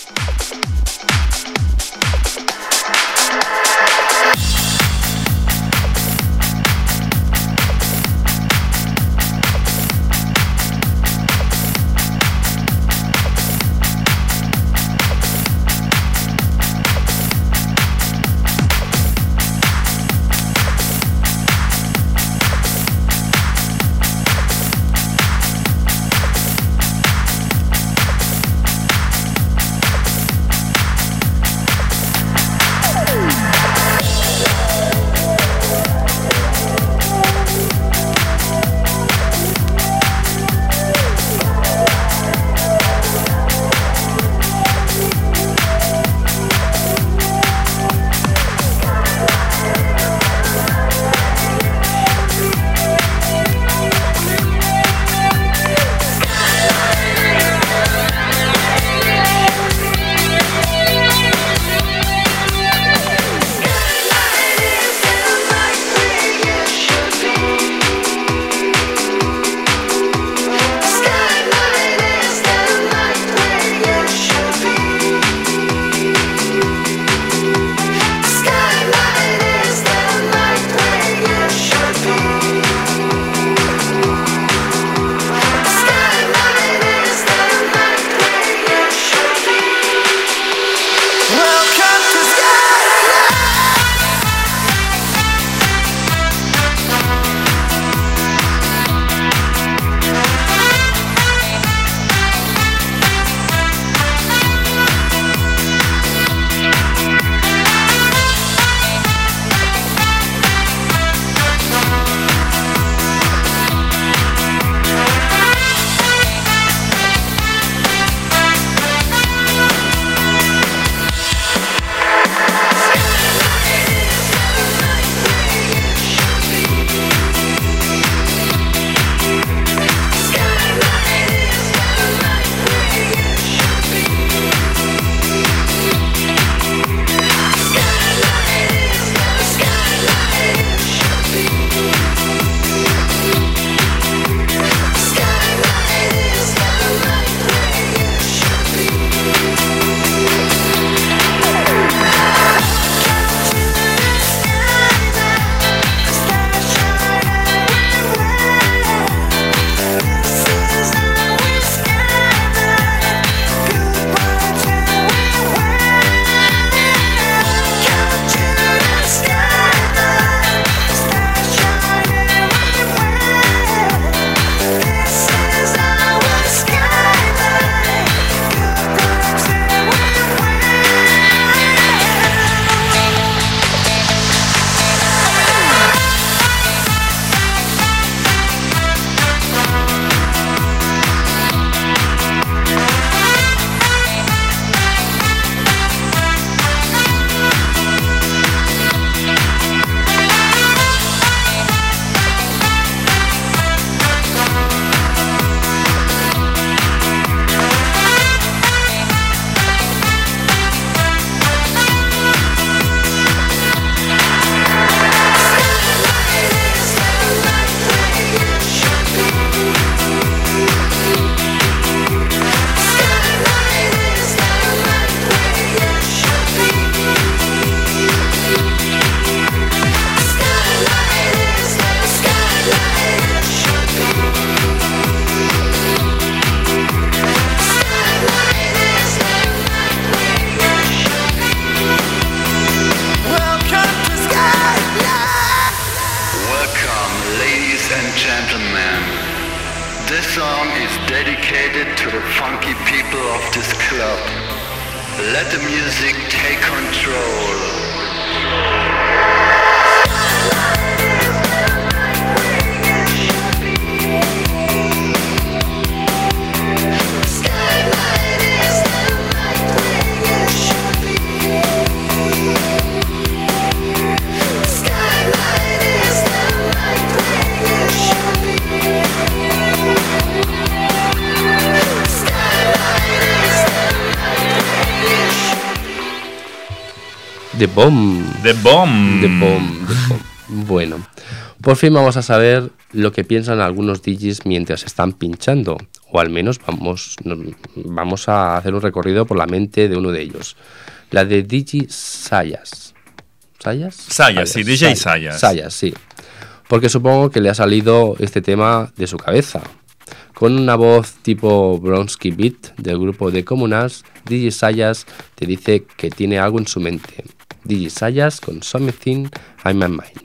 Speaker 8: song is dedicated to the funky people of this club. Let the music take control.
Speaker 5: Skyline is
Speaker 3: The Bomb.
Speaker 2: The Bomb.
Speaker 3: The Bomb. The Bomb. Bueno, por fin vamos a saber lo que piensan algunos DJs mientras están pinchando, o al menos vamos a hacer un recorrido por la mente de uno de ellos, la de DJ Sayas. ¿Sayas?
Speaker 2: Sayas, sí, DJ Sayas.
Speaker 3: Sayas, sí. Porque supongo que le ha salido este tema de su cabeza. Con una voz tipo Bronski Beat del grupo de Communards, DJ Sayas te dice que tiene algo en su mente. DJ Sayas con Something in My Mind.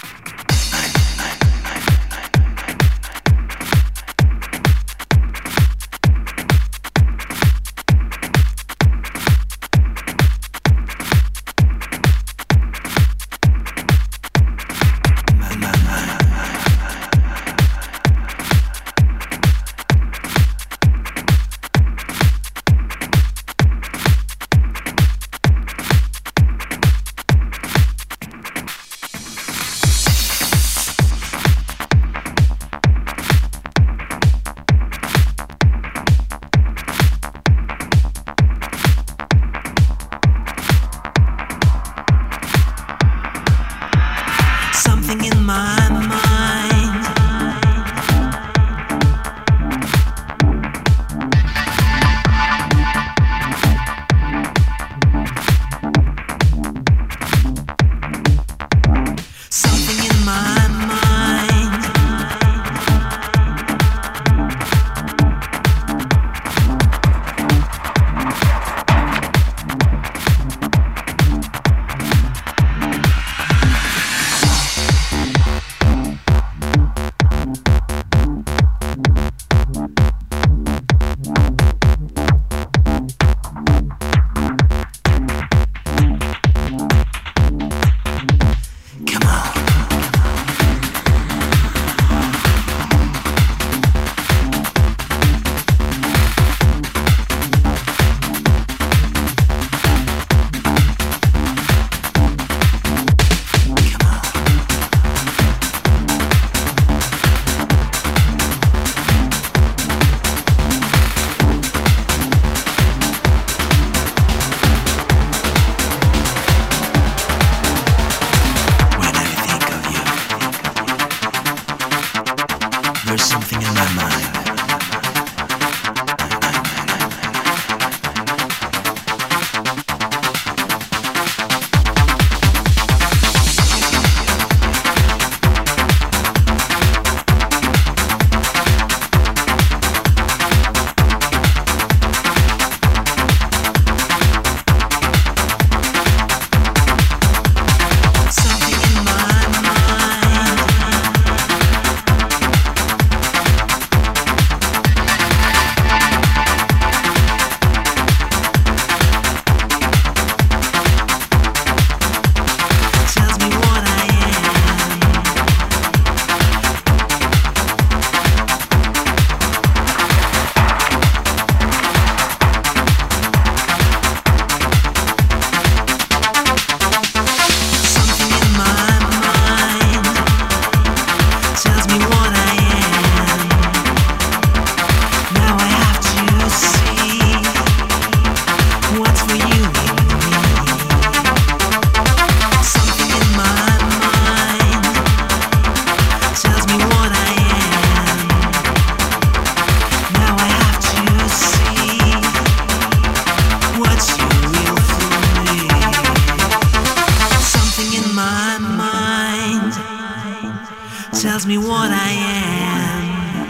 Speaker 5: tells me what I am.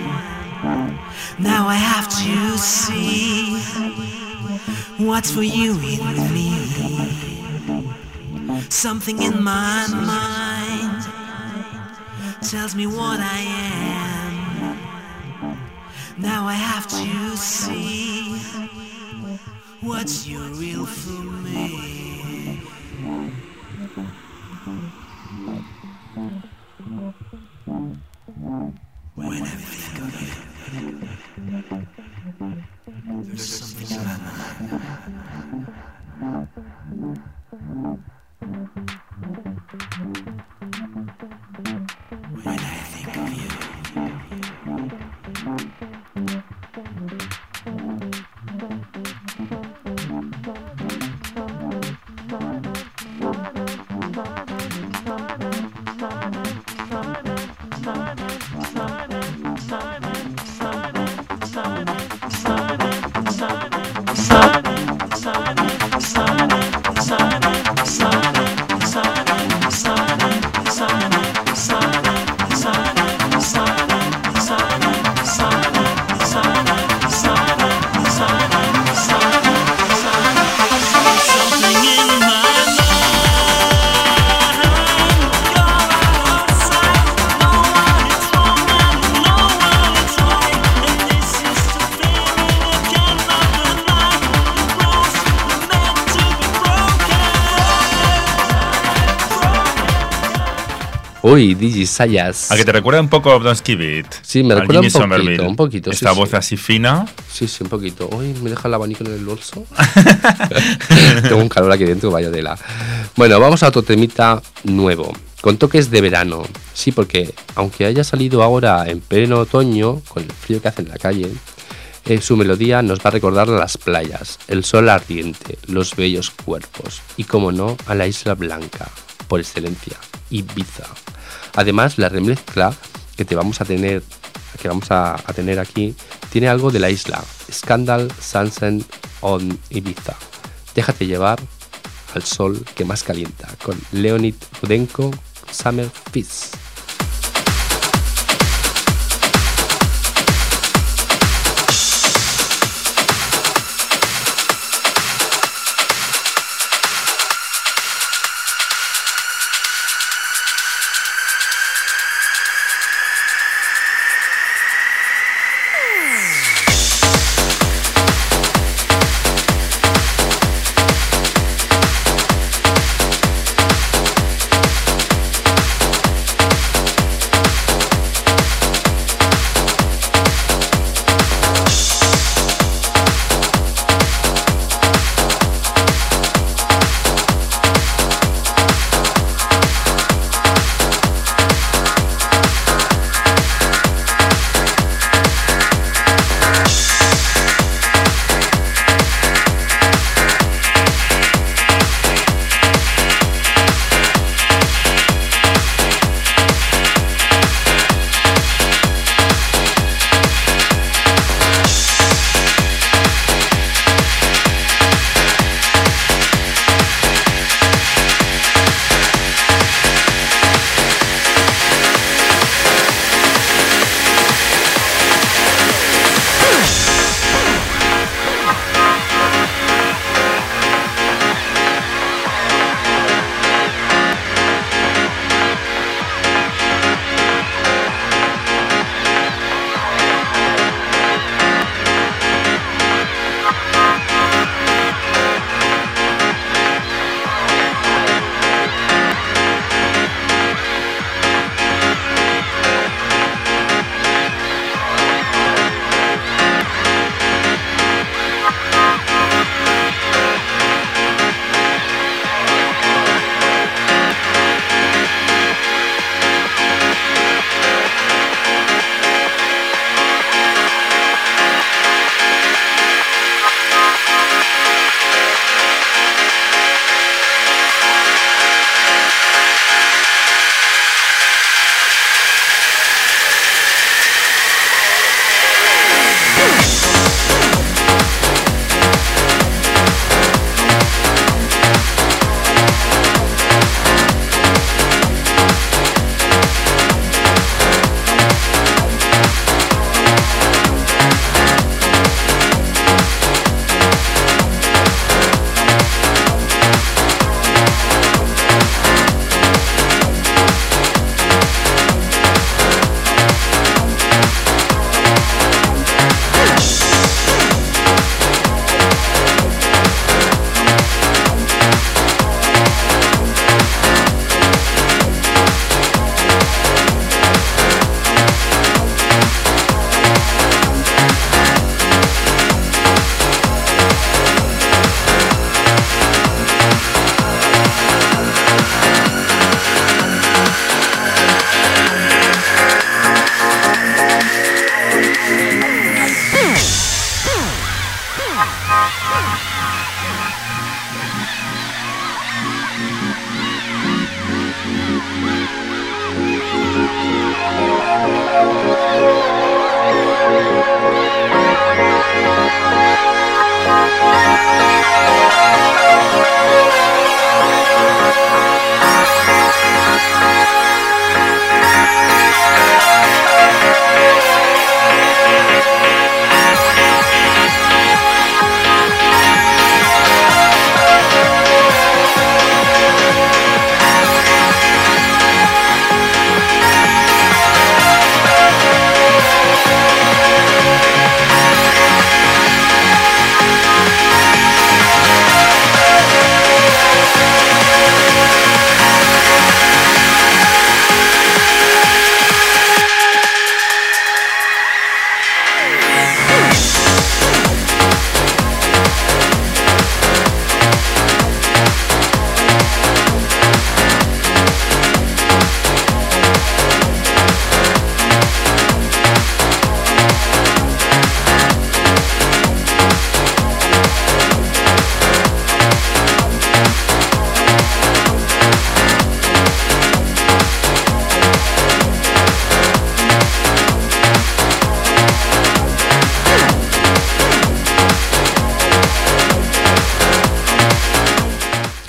Speaker 5: Now I have to see what's for you in me. Something in my mind tells me what I am. Now I have to see what's your real for me. When I think of you, there's something in my mind. When I think of you,
Speaker 3: Uy, DJ Sayas.
Speaker 2: ¿A que te recuerda un poco a Blonsky Beat?
Speaker 3: Sí, me
Speaker 2: Al
Speaker 3: recuerda
Speaker 2: Jimmy Somerville.
Speaker 3: un poquito.
Speaker 2: Esta
Speaker 3: sí,
Speaker 2: voz
Speaker 3: sí.
Speaker 2: así fina.
Speaker 3: Sí, un poquito. Uy, me deja el abanico en el bolso. Tengo un calor aquí dentro, vaya tela. Bueno, vamos a otro temita nuevo, con toques de verano. Sí, porque aunque haya salido ahora en pleno otoño, con el frío que hace en la calle, su melodía nos va a recordar a las playas, el sol ardiente, los bellos cuerpos y, como no, a la Isla Blanca, por excelencia, Ibiza. Además, la remezcla que vamos a tener aquí tiene algo de la isla. Scandal Sunset on Ibiza. Déjate llevar al sol que más calienta, con Leonid Rudenko, Summer Fizz.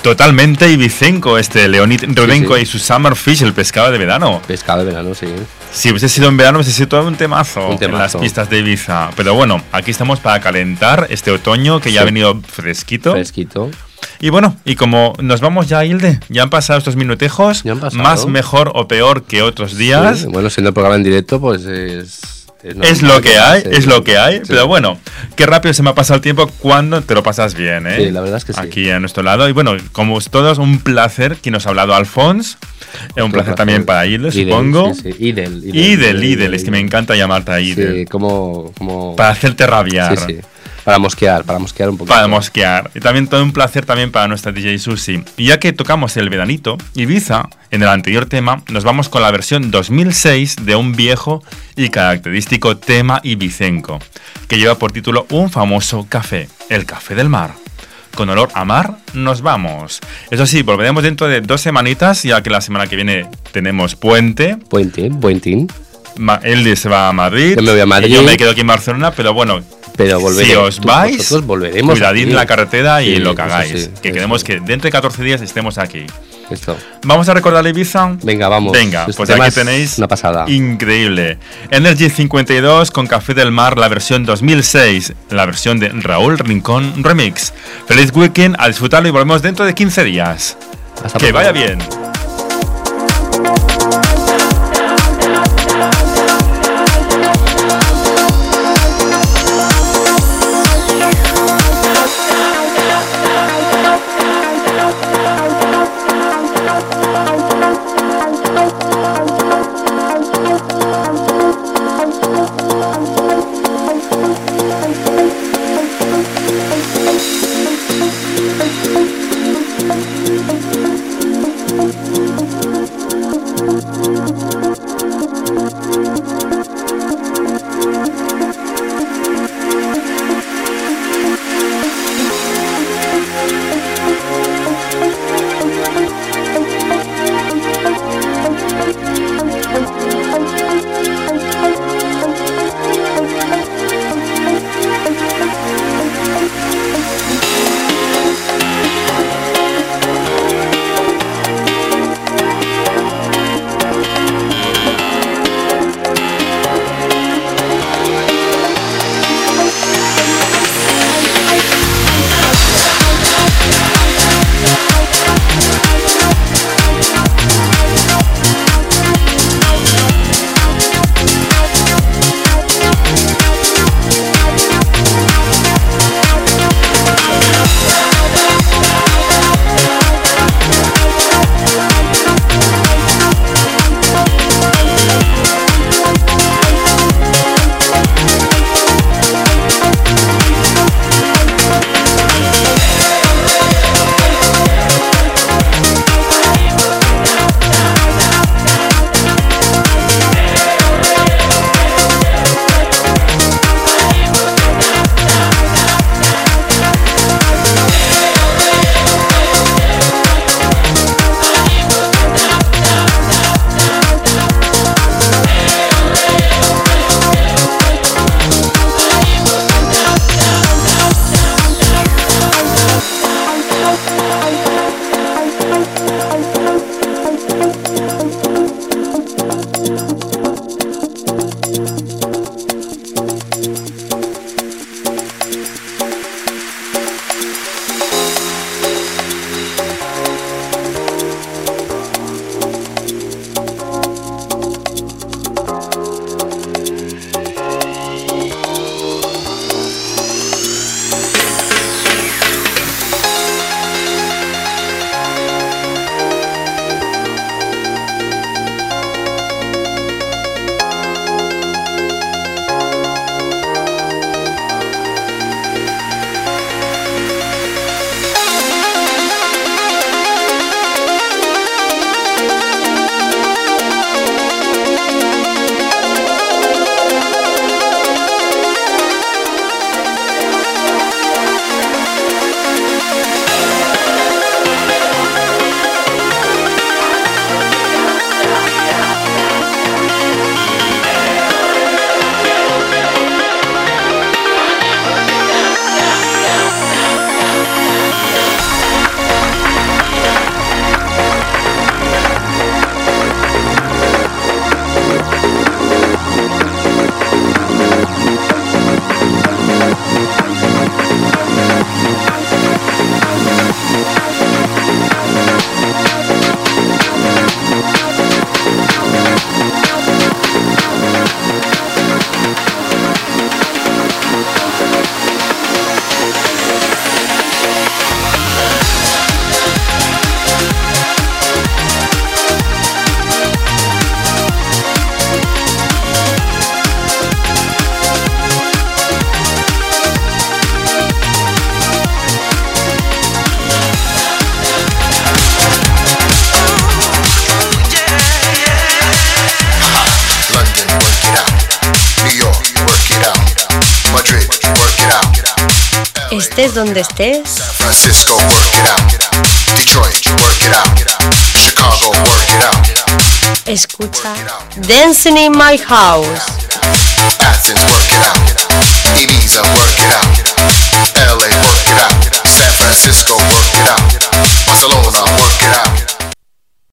Speaker 2: Totalmente ibicenco Leonid Rudenko
Speaker 3: sí.
Speaker 2: y su Summer Fish, el pescado de verano.
Speaker 3: Pescado de verano, sí.
Speaker 2: Si hubiese sido en verano, hubiese sido todo un temazo,
Speaker 3: Un temazo.
Speaker 2: en las pistas de Ibiza. Pero bueno, aquí estamos para calentar este otoño que ya ha
Speaker 3: Sí.
Speaker 2: venido fresquito.
Speaker 3: Fresquito.
Speaker 2: Y bueno, y como nos vamos ya, Hilde, ya han pasado estos minutejos,
Speaker 3: Ya han pasado.
Speaker 2: más mejor o peor que otros días.
Speaker 3: Sí, bueno, siendo el programa en directo, pues es
Speaker 2: Es lo que hay, es lo que hay.
Speaker 3: Sí.
Speaker 2: Pero bueno, qué rápido se me ha pasado el tiempo cuando te lo pasas bien, ¿eh?
Speaker 3: Sí, la verdad es que sí.
Speaker 2: Aquí a nuestro lado. Y bueno, como todos, un placer que nos ha hablado Alfons. Un placer también para Hilde, supongo.
Speaker 3: Sí, sí. Idel.
Speaker 2: Idel, es que me encanta llamarte a Idel.
Speaker 3: Sí, como...
Speaker 2: Para hacerte rabiar.
Speaker 3: Sí, sí. Para mosquear un poquito.
Speaker 2: Para mosquear. Y también todo un placer también para nuestra DJ Susi. Y ya que tocamos el veranito, Ibiza, en el anterior tema, nos vamos con la versión 2006 de un viejo y característico tema ibicenco, que lleva por título un famoso café, el Café del Mar. Con olor a mar, nos vamos. Eso sí, volveremos dentro de 2 semanitas, ya que la semana que viene tenemos puente.
Speaker 3: Buen team.
Speaker 2: Él se va a Madrid.
Speaker 3: Yo me voy a Madrid.
Speaker 2: Y yo me quedo aquí en Barcelona, pero bueno,
Speaker 3: Pero volveremos.
Speaker 2: si os vais,
Speaker 3: Nosotros volveremos.
Speaker 2: cuidadín en la carretera y
Speaker 3: Sí,
Speaker 2: lo que
Speaker 3: eso
Speaker 2: hagáis.
Speaker 3: sí,
Speaker 2: que
Speaker 3: eso
Speaker 2: queremos
Speaker 3: sí.
Speaker 2: que dentro de 14 días estemos aquí.
Speaker 3: Esto.
Speaker 2: ¿Vamos a recordar Ibiza?
Speaker 3: Venga, vamos.
Speaker 2: Venga,
Speaker 3: Este
Speaker 2: pues
Speaker 3: tema
Speaker 2: aquí
Speaker 3: es
Speaker 2: tenéis.
Speaker 3: una pasada.
Speaker 2: Increíble. Energy 52 con Café del Mar, la versión 2006. La versión de Raúl Rincón Remix. Feliz weekend, a disfrutarlo y volvemos dentro de 15 días.
Speaker 3: Hasta
Speaker 2: Que
Speaker 3: pronto.
Speaker 2: vaya bien.
Speaker 9: estés donde estés.
Speaker 10: San Francisco, work it out. Detroit, work it out. Chicago, work it out.
Speaker 9: Escucha Dancing in My House.
Speaker 10: Athens, work it out. Ibiza, work it out. LA, work it out. San Francisco, work it out. Barcelona, work it out.